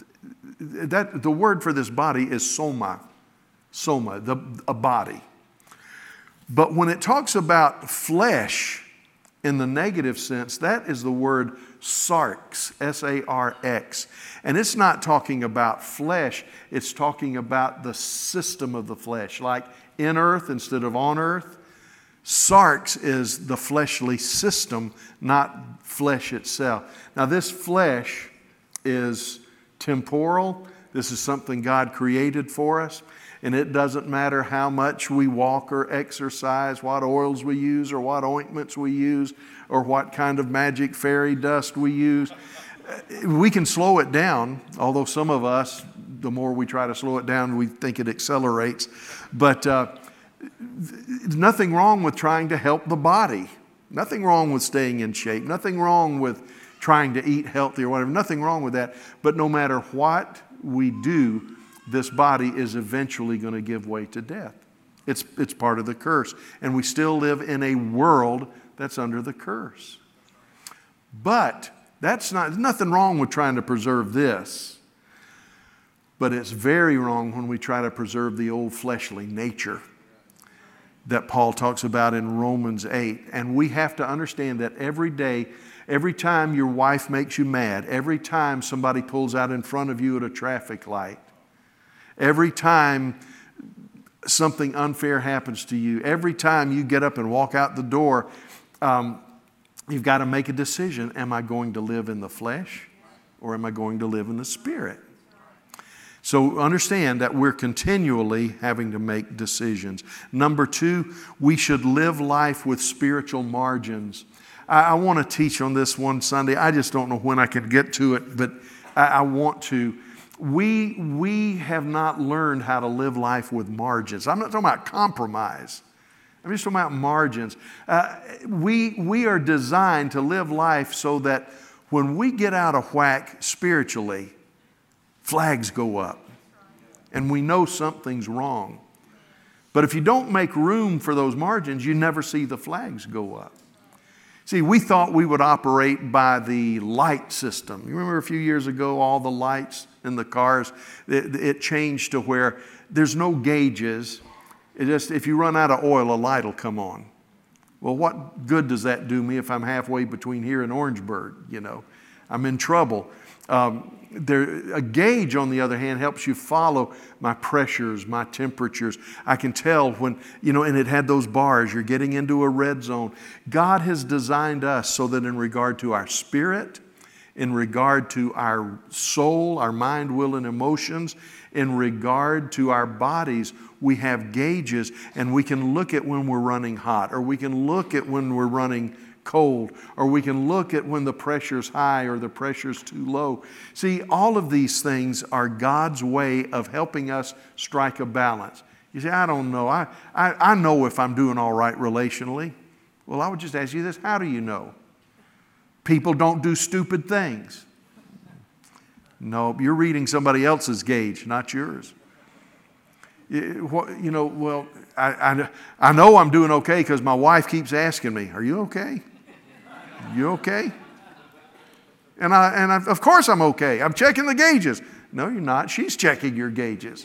that, the word for this body is soma. Soma, the, a body. But when it talks about flesh in the negative sense, that is the word sarx, S A R X. And it's not talking about flesh, it's talking about the system of the flesh, like in earth instead of on earth. Sarx is the fleshly system, not flesh itself. Now, this flesh is temporal. This is something God created for us. And it doesn't matter how much we walk or exercise, what oils we use or what ointments we use or what kind of magic fairy dust we use. We can slow it down, although some of us, the more we try to slow it down, we think it accelerates. But uh, nothing wrong with trying to help the body. Nothing wrong with staying in shape. Nothing wrong with trying to eat healthy or whatever. Nothing wrong with that. But no matter what we do, this body is eventually going to give way to death. It's, it's part of the curse. And we still live in a world that's under the curse. But that's not, there's nothing wrong with trying to preserve this. But it's very wrong when we try to preserve the old fleshly nature that Paul talks about in Romans eight. And we have to understand that every day, every time your wife makes you mad, every time somebody pulls out in front of you at a traffic light, every time something unfair happens to you, every time you get up and walk out the door, um, you've got to make a decision. Am I going to live in the flesh or am I going to live in the Spirit? So understand that we're continually having to make decisions. Number two, we should live life with spiritual margins. I, I want to teach on this one Sunday. I just don't know when I can get to it, but I, I want to. We, we have not learned how to live life with margins. I'm not talking about compromise. I'm just talking about margins. Uh, we, we are designed to live life so that when we get out of whack spiritually, flags go up and we know something's wrong. But if you don't make room for those margins, you never see the flags go up. See, we thought we would operate by the light system. You remember a few years ago, all the lights in the cars, it, it changed to where there's no gauges. It just, if you run out of oil, a light will come on. Well, what good does that do me if I'm halfway between here and Orangeburg? You know, I'm in trouble. Um, there, a gauge, on the other hand, helps you follow my pressures, my temperatures. I can tell when, you know, and it had those bars, you're getting into a red zone. God has designed us so that in regard to our spirit, in regard to our soul, our mind, will, and emotions, in regard to our bodies, we have gauges, and we can look at when we're running hot, or we can look at when we're running cold, or we can look at when the pressure's high or the pressure's too low. See, all of these things are God's way of helping us strike a balance. You say, I don't know. I, I, I know if I'm doing all right relationally. Well, I would just ask you this. How do you know? People don't do stupid things. No, you're reading somebody else's gauge, not yours. You, you know, well, I, I, I know I'm doing okay because my wife keeps asking me, are you okay? You okay? And, I, and I, of course I'm okay. I'm checking the gauges. No, you're not. She's checking your gauges.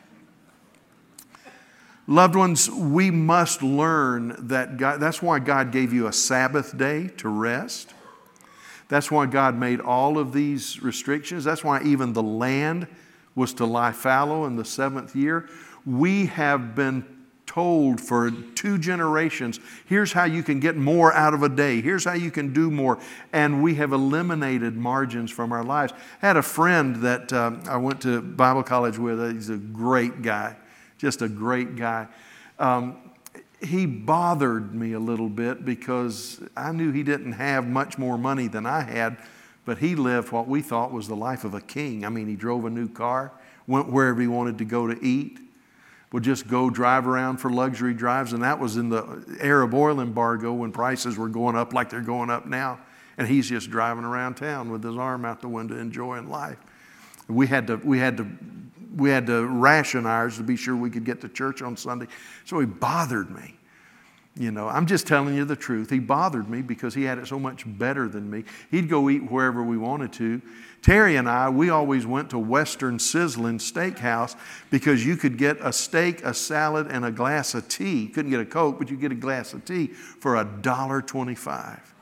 Loved ones, we must learn that God, that's why God gave you a Sabbath day to rest. That's why God made all of these restrictions. That's why even the land was to lie fallow in the seventh year. We have been told for two generations, here's how you can get more out of a day. Here's how you can do more. And we have eliminated margins from our lives. I had a friend that uh, I went to Bible college with. He's a great guy, just a great guy. Um, he bothered me a little bit because I knew he didn't have much more money than I had, but he lived what we thought was the life of a king. I mean, he drove a new car, went wherever he wanted to go to eat, would just go drive around for luxury drives, and that was in the Arab oil embargo when prices were going up like they're going up now. And he's just driving around town with his arm out the window enjoying life. We had to, we had to, we had to ration ours to be sure we could get to church on Sunday. So he bothered me. You know, I'm just telling you the truth. He bothered me because he had it so much better than me. He'd go eat wherever we wanted to. Terry and I, we always went to Western Sizzling Steakhouse because you could get a steak, a salad, and a glass of tea. You couldn't get a Coke, but you get a glass of tea for a dollar twenty-five.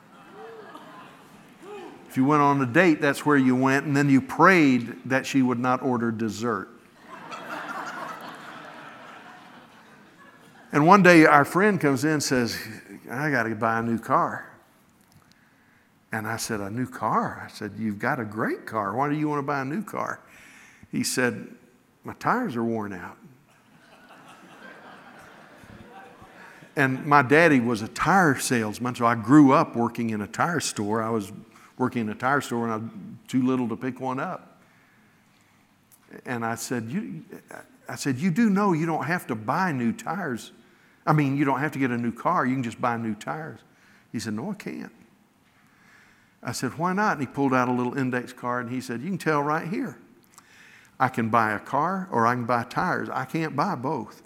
If you went on a date, that's where you went, and then you prayed that she would not order dessert. And one day our friend comes in and says, I got to buy a new car. And I said, a new car? I said, you've got a great car. Why do you want to buy a new car? He said, my tires are worn out. And my daddy was a tire salesman, so I grew up working in a tire store. I was working in a tire store and I was too little to pick one up. And I said, you, I said, you do know you don't have to buy new tires. I mean, you don't have to get a new car. You can just buy new tires. He said, no, I can't. I said, why not? And he pulled out a little index card and he said, you can tell right here. I can buy a car or I can buy tires. I can't buy both.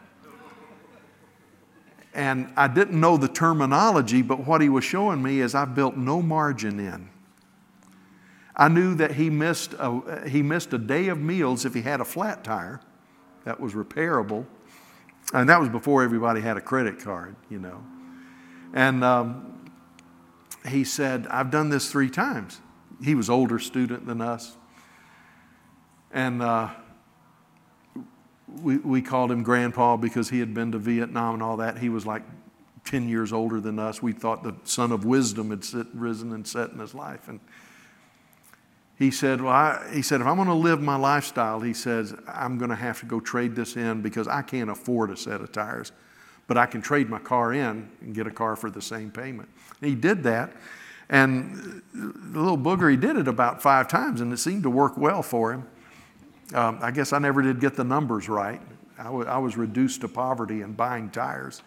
And I didn't know the terminology, but what he was showing me is I built no margin in. I knew that he missed a, he missed a day of meals if he had a flat tire that was repairable. And that was before everybody had a credit card, you know. And um, he said, I've done this three times. He was older student than us. And uh, we, we called him Grandpa because he had been to Vietnam and all that. He was like ten years older than us. We thought the son of wisdom had sit, risen and set in his life. And he said, well, I, he said, if I'm going to live my lifestyle, he says, I'm going to have to go trade this in because I can't afford a set of tires. But I can trade my car in and get a car for the same payment. And he did that. And the little booger, he did it about five times, and it seemed to work well for him. Um, I guess I never did get the numbers right. I, w- I was reduced to poverty and buying tires.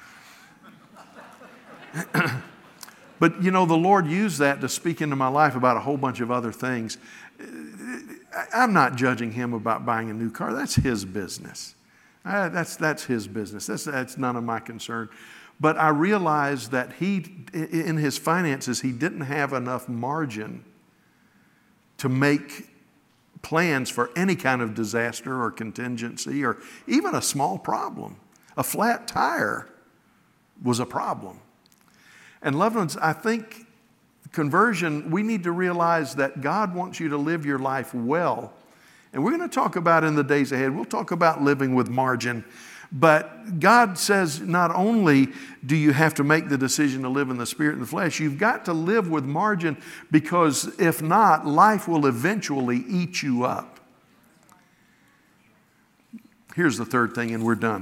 But, you know, the Lord used that to speak into my life about a whole bunch of other things. I'm not judging him about buying a new car. That's his business. Uh, that's, that's his business. That's, that's none of my concern. But I realized that he, in his finances, he didn't have enough margin to make plans for any kind of disaster or contingency or even a small problem. A flat tire was a problem. And loved ones, I think conversion, we need to realize that God wants you to live your life well. And we're going to talk about in the days ahead, we'll talk about living with margin. But God says not only do you have to make the decision to live in the spirit and the flesh, you've got to live with margin because if not, life will eventually eat you up. Here's the third thing, and we're done.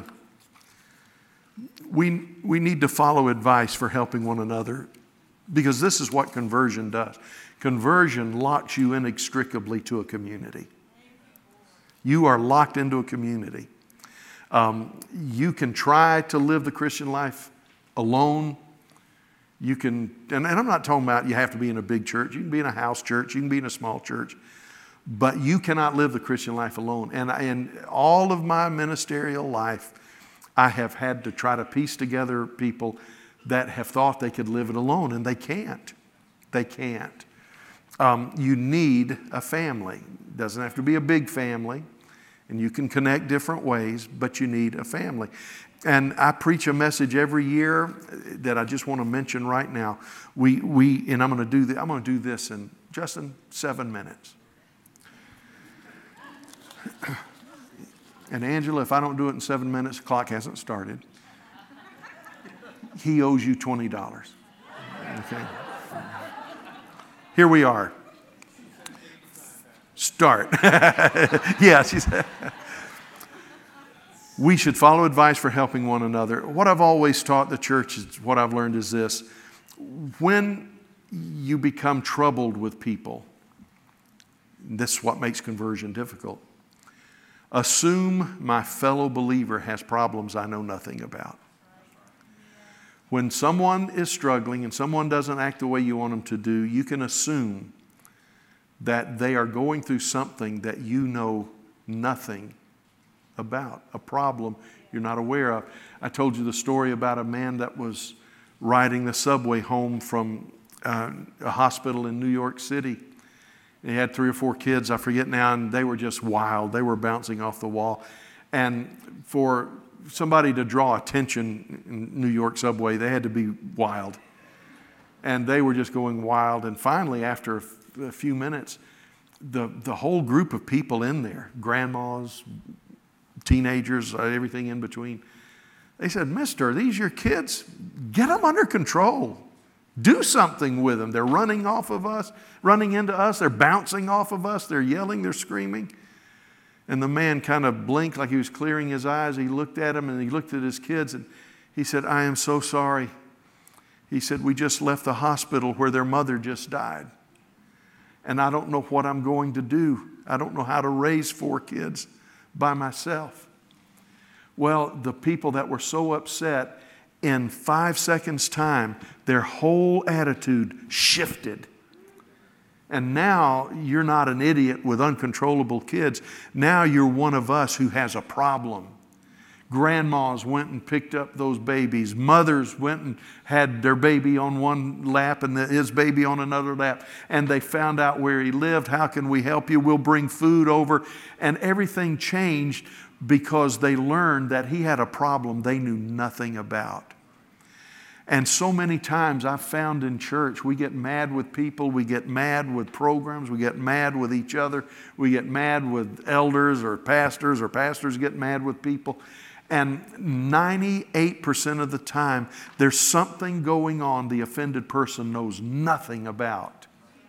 We, we need to follow advice for helping one another because this is what conversion does. Conversion locks you inextricably to a community. You are locked into a community. Um, you can try to live the Christian life alone. You can, and, and I'm not talking about you have to be in a big church. You can be in a house church. You can be in a small church. But you cannot live the Christian life alone. And in all of my ministerial life, I have had to try to piece together people that have thought they could live it alone, and they can't. They can't. Um, you need a family. It doesn't have to be a big family, and you can connect different ways, but you need a family. And I preach a message every year that I just want to mention right now. We, we, and I'm going to do the, I'm going to do this in just in seven minutes. And Angela, if I don't do it in seven minutes, the clock hasn't started. He owes you twenty dollars. Okay. Here we are. Start. Yeah, she said. We should follow advice for helping one another. What I've always taught the church is what I've learned is this. When you become troubled with people, this is what makes conversion difficult. Assume my fellow believer has problems I know nothing about. When someone is struggling and someone doesn't act the way you want them to do, you can assume that they are going through something that you know nothing about, a problem you're not aware of. I told you the story about a man that was riding the subway home from uh, a hospital in New York City. He had three or four kids, I forget now, and they were just wild. They were bouncing off the wall. And for somebody to draw attention in New York subway, they had to be wild. And they were just going wild. And finally, after a few minutes, the, the whole group of people in there, grandmas, teenagers, everything in between, they said, "Mister, these your kids? Get them under control. Do something with them. They're running off of us, running into us. They're bouncing off of us. They're yelling. They're screaming." And the man kind of blinked like he was clearing his eyes. He looked at him and he looked at his kids and he said, "I am so sorry." He said, "We just left the hospital where their mother just died. And I don't know what I'm going to do. I don't know how to raise four kids by myself." Well, the people that were so upset, in five seconds' time, their whole attitude shifted. And now you're not an idiot with uncontrollable kids. Now you're one of us who has a problem. Grandmas went and picked up those babies. Mothers went and had their baby on one lap and his baby on another lap. And they found out where he lived. "How can we help you? We'll bring food over." And everything changed because they learned that he had a problem they knew nothing about. And so many times I've found in church, we get mad with people, we get mad with programs, we get mad with each other, we get mad with elders or pastors, or pastors get mad with people. And ninety-eight percent of the time, there's something going on the offended person knows nothing about.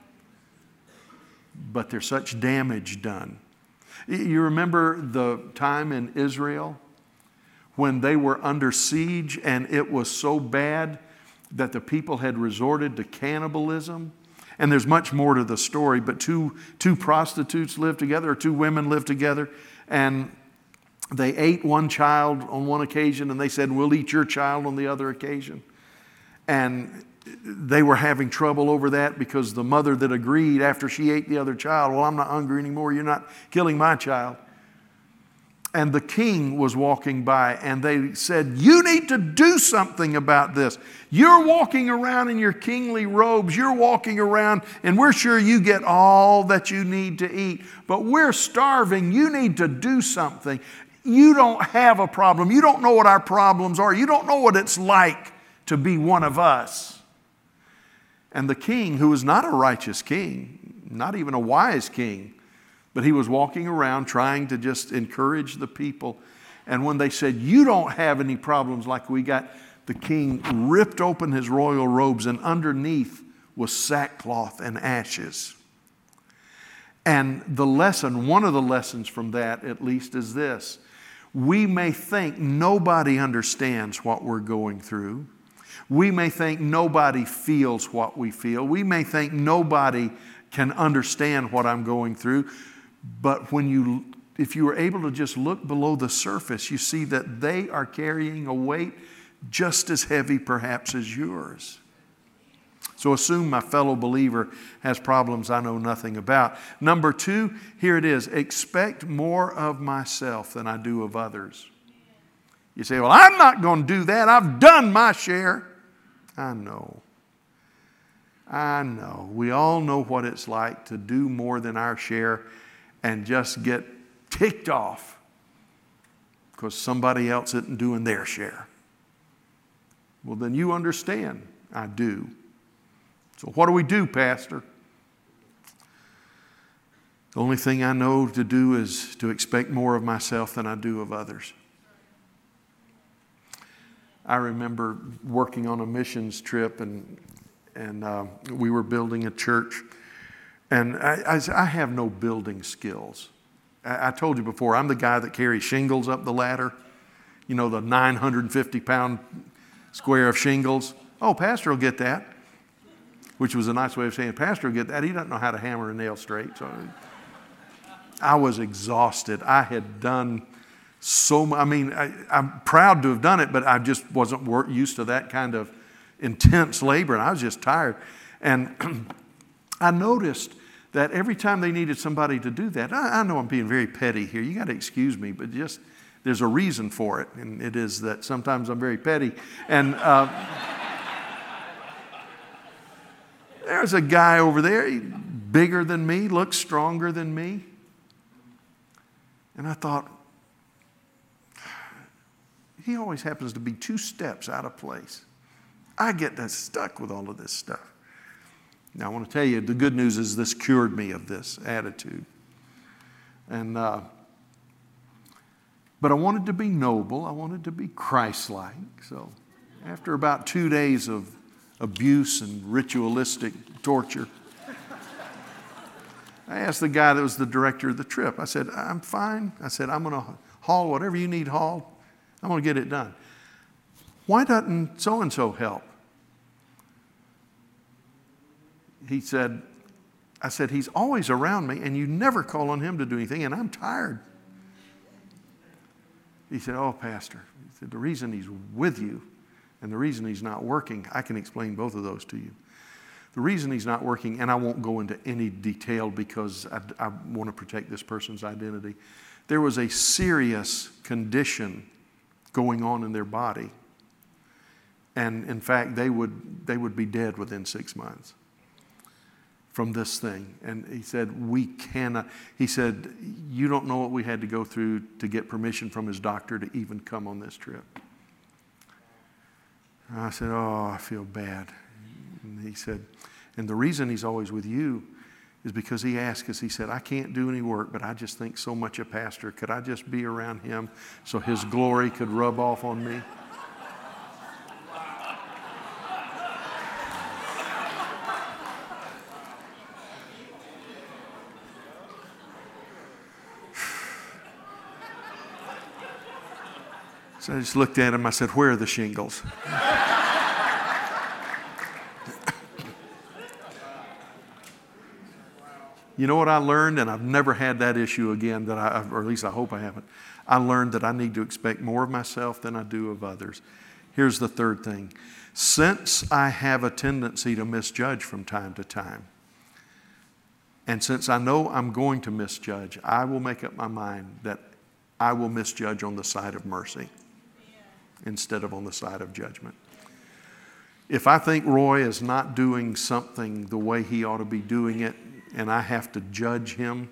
But there's such damage done. You remember the time in Israel when they were under siege and it was so bad that the people had resorted to cannibalism? And there's much more to the story, but two, two prostitutes lived together, or two women lived together, and they ate one child on one occasion and they said, "We'll eat your child on the other occasion." And they were having trouble over that because the mother that agreed after she ate the other child, "Well, I'm not hungry anymore. You're not killing my child." And the king was walking by and they said, "You need to do something about this. You're walking around in your kingly robes. You're walking around and we're sure you get all that you need to eat. But we're starving. You need to do something. You don't have a problem. You don't know what our problems are. You don't know what it's like to be one of us." And the king, who was not a righteous king, not even a wise king, but he was walking around trying to just encourage the people. And when they said, "You don't have any problems like we got," the king ripped open his royal robes and underneath was sackcloth and ashes. And the lesson, one of the lessons from that at least, is this. We may think nobody understands what we're going through. We may think nobody feels what we feel. We may think nobody can understand what I'm going through. But when you, if you are able to just look below the surface, you see that they are carrying a weight just as heavy perhaps as yours. So assume my fellow believer has problems I know nothing about. Number two, here it is. Expect more of myself than I do of others. You say, "Well, I'm not going to do that. I've done my share." I know. I know. We all know what it's like to do more than our share and just get ticked off because somebody else isn't doing their share. Well, then you understand. I do. So what do we do, Pastor? The only thing I know to do is to expect more of myself than I do of others. I remember working on a missions trip, and and uh, we were building a church. And I, I, I have no building skills. I, I told you before, I'm the guy that carries shingles up the ladder. You know, the nine hundred fifty pound square of shingles. "Oh, Pastor will get that," which was a nice way of saying, "Pastor will get that. He doesn't know how to hammer a nail straight." So I was exhausted. I had done so much. I mean, I, I'm proud to have done it, but I just wasn't work, used to that kind of intense labor, and I was just tired. And I noticed that every time they needed somebody to do that, I, I know I'm being very petty here. You got to excuse me, but just There's a reason for it, and it is that sometimes I'm very petty. And uh, there's a guy over there, he, bigger than me, looks stronger than me. And I thought, he always happens to be two steps out of place. I get that stuck with all of this stuff. Now, I want to tell you, the good news is this cured me of this attitude. And, uh, but I wanted to be noble. I wanted to be Christ-like. So after about two days of abuse and ritualistic torture, I asked the guy that was the director of the trip. I said, I'm fine. I said, I'm going to haul whatever you need hauled. I'm going to get it done. Why doesn't so-and-so help? He said, I said, he's always around me and you never call on him to do anything and I'm tired. He said, oh, Pastor, he said, the reason he's with you and the reason he's not working, I can explain both of those to you. The reason he's not working, and I won't go into any detail because I, I want to protect this person's identity, there was a serious condition going on in their body. And in fact, they would, they would be dead within six months from this thing. And he said, we cannot, he said, you don't know what we had to go through to get permission from his doctor to even come on this trip. And I said, oh, I feel bad. And he said, and the reason he's always with you is because he asked us, he said, I can't do any work, but I just think so much of Pastor. Could I just be around him so his glory could rub off on me? So I just looked at him. I said, where are the shingles? You know what I learned, and I've never had that issue again, that I, or at least I hope I haven't. I learned that I need to expect more of myself than I do of others. Here's the third thing. Since I have a tendency to misjudge from time to time, and since I know I'm going to misjudge, I will make up my mind that I will misjudge on the side of mercy instead of on the side of judgment. If I think Roy is not doing something the way he ought to be doing it, and I have to judge him,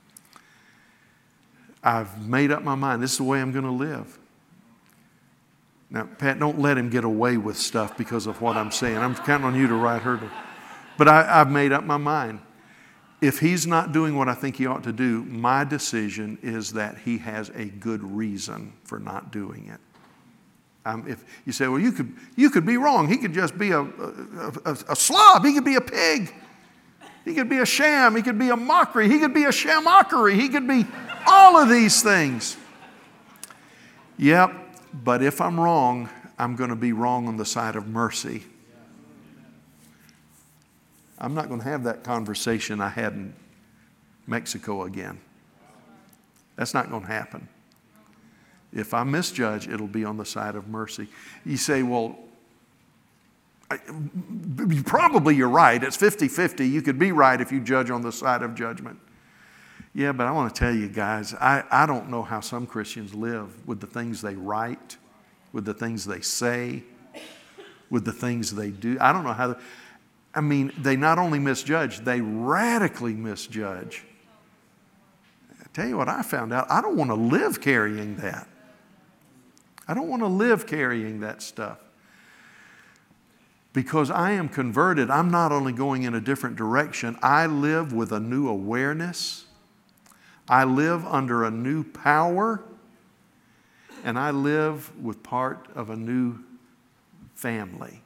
I've made up my mind. This is the way I'm going to live. Now, Pat, don't let him get away with stuff because of what I'm saying. I'm counting on you to write her to. But I, I've made up my mind. If he's not doing what I think he ought to do, my decision is that he has a good reason for not doing it. Um, if you say, well, you could, you could be wrong. He could just be a, a, a, a slob. He could be a pig. He could be a sham. He could be a mockery. He could be a shamockery. He could be all of these things. Yep, but if I'm wrong, I'm going to be wrong on the side of mercy. I'm not going to have that conversation I had in Mexico again. That's not going to happen. If I misjudge, it'll be on the side of mercy. You say, well, I, probably you're right. It's fifty-fifty. You could be right if you judge on the side of judgment. Yeah, but I want to tell you guys, I, I don't know how some Christians live with the things they write, with the things they say, with the things they do. I don't know how. I mean, they not only misjudge, they radically misjudge. I tell you what I found out. I don't want to live carrying that. I don't want to live carrying that stuff. Because I am converted, I'm not only going in a different direction, I live with a new awareness. I live under a new power. And I live with part of a new family.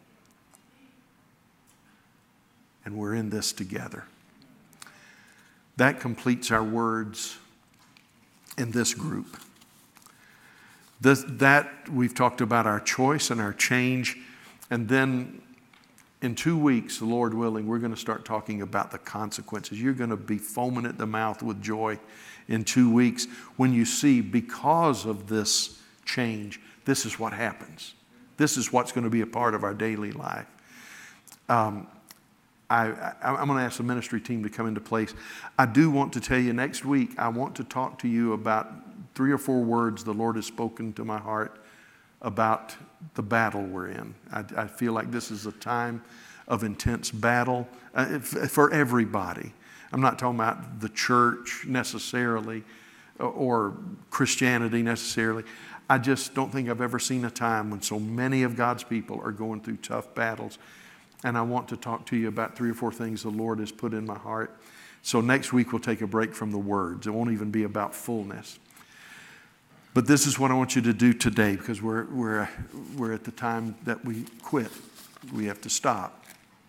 And we're in this together. That completes our words in this group. This, that we've talked about our choice and our change. And then in two weeks, the Lord willing, we're going to start talking about the consequences. You're going to be foaming at the mouth with joy in two weeks when you see, because of this change, this is what happens. This is what's going to be a part of our daily life. Um, I, I, I'm going to ask the ministry team to come into place. I do want to tell you next week, I want to talk to you about three or four words the Lord has spoken to my heart about the battle we're in. I, I feel like this is a time of intense battle uh, for everybody. I'm not talking about the church necessarily or Christianity necessarily. I just don't think I've ever seen a time when so many of God's people are going through tough battles. And I want to talk to you about three or four things the Lord has put in my heart. So next week we'll take a break from the words. It won't even be about fullness. But this is what I want you to do today, because we're, we're, we're at the time that we quit. We have to stop.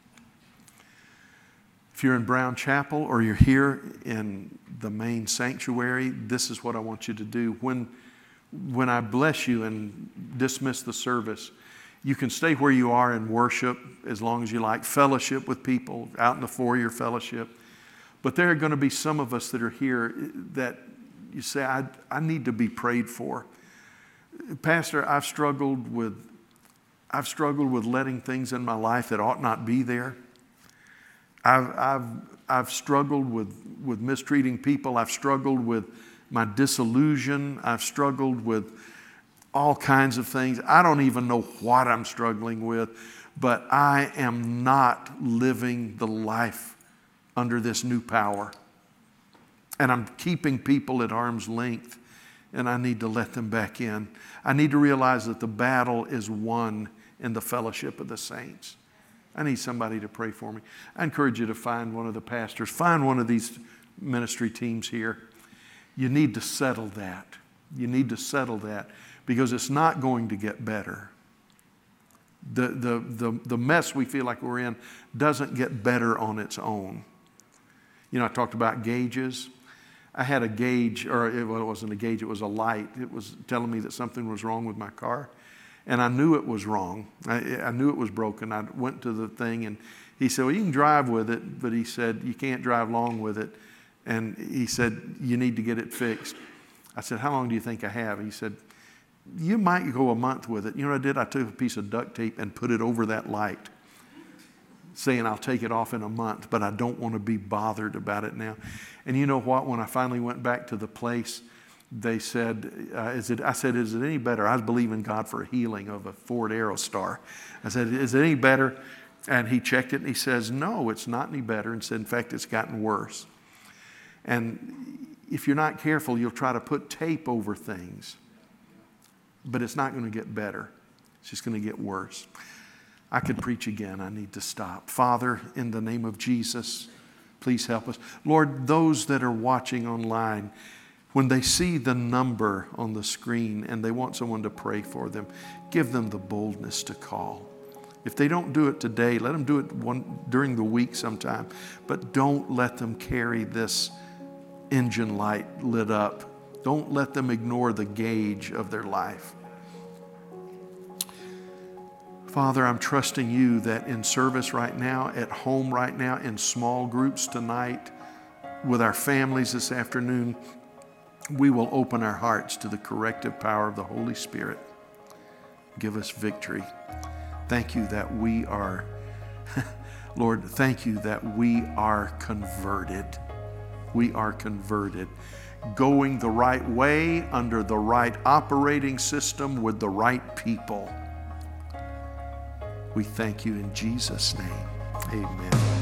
If you're in Brown Chapel or you're here in the main sanctuary, this is what I want you to do. When, when I bless you and dismiss the service, you can stay where you are and worship as long as you like. Fellowship with people, out in the foyer fellowship. But there are going to be some of us that are here that you say, I, I need to be prayed for. Pastor, I've struggled with, I've struggled with letting things in my life that ought not be there. I've, I've, I've struggled with, with mistreating people. I've struggled with my disillusion. I've struggled with all kinds of things. I don't even know what I'm struggling with, but I am not living the life under this new power. And I'm keeping people at arm's length, and I need to let them back in. I need to realize that the battle is won in the fellowship of the saints. I need somebody to pray for me. I encourage you to find one of the pastors, find one of these ministry teams here. You need to settle that. You need to settle that because it's not going to get better. The, the, the, the mess we feel like we're in doesn't get better on its own. You know, I talked about gauges. I had a gauge, or it, well, it wasn't a gauge, it was a light. It was telling me that something was wrong with my car. And I knew it was wrong. I, I knew it was broken. I went to the thing and he said, well, you can drive with it, but he said, you can't drive long with it. And he said, you need to get it fixed. I said, how long do you think I have? He said, you might go a month with it. You know what I did? I took a piece of duct tape and put it over that light, saying I'll take it off in a month, but I don't want to be bothered about it now. And you know what? When I finally went back to the place, they said, uh, is it, I said, is it any better? I was believing God for a healing of a Ford Aerostar. I said, is it any better? And he checked it and he says, no, it's not any better. And said, in fact, it's gotten worse. And if you're not careful, you'll try to put tape over things, but it's not going to get better. It's just going to get worse. I could preach again. I need to stop. Father, in the name of Jesus, please help us. Lord, those that are watching online, when they see the number on the screen and they want someone to pray for them, give them the boldness to call. If they don't do it today, let them do it one, during the week sometime. But don't let them carry this engine light lit up. Don't let them ignore the gauge of their life. Father, I'm trusting you that in service right now, at home right now, in small groups tonight, with our families this afternoon, we will open our hearts to the corrective power of the Holy Spirit. Give us victory. Thank you that we are, Lord, thank you that we are converted. We are converted. Going the right way, under the right operating system, with the right people. We thank you in Jesus' name. Amen.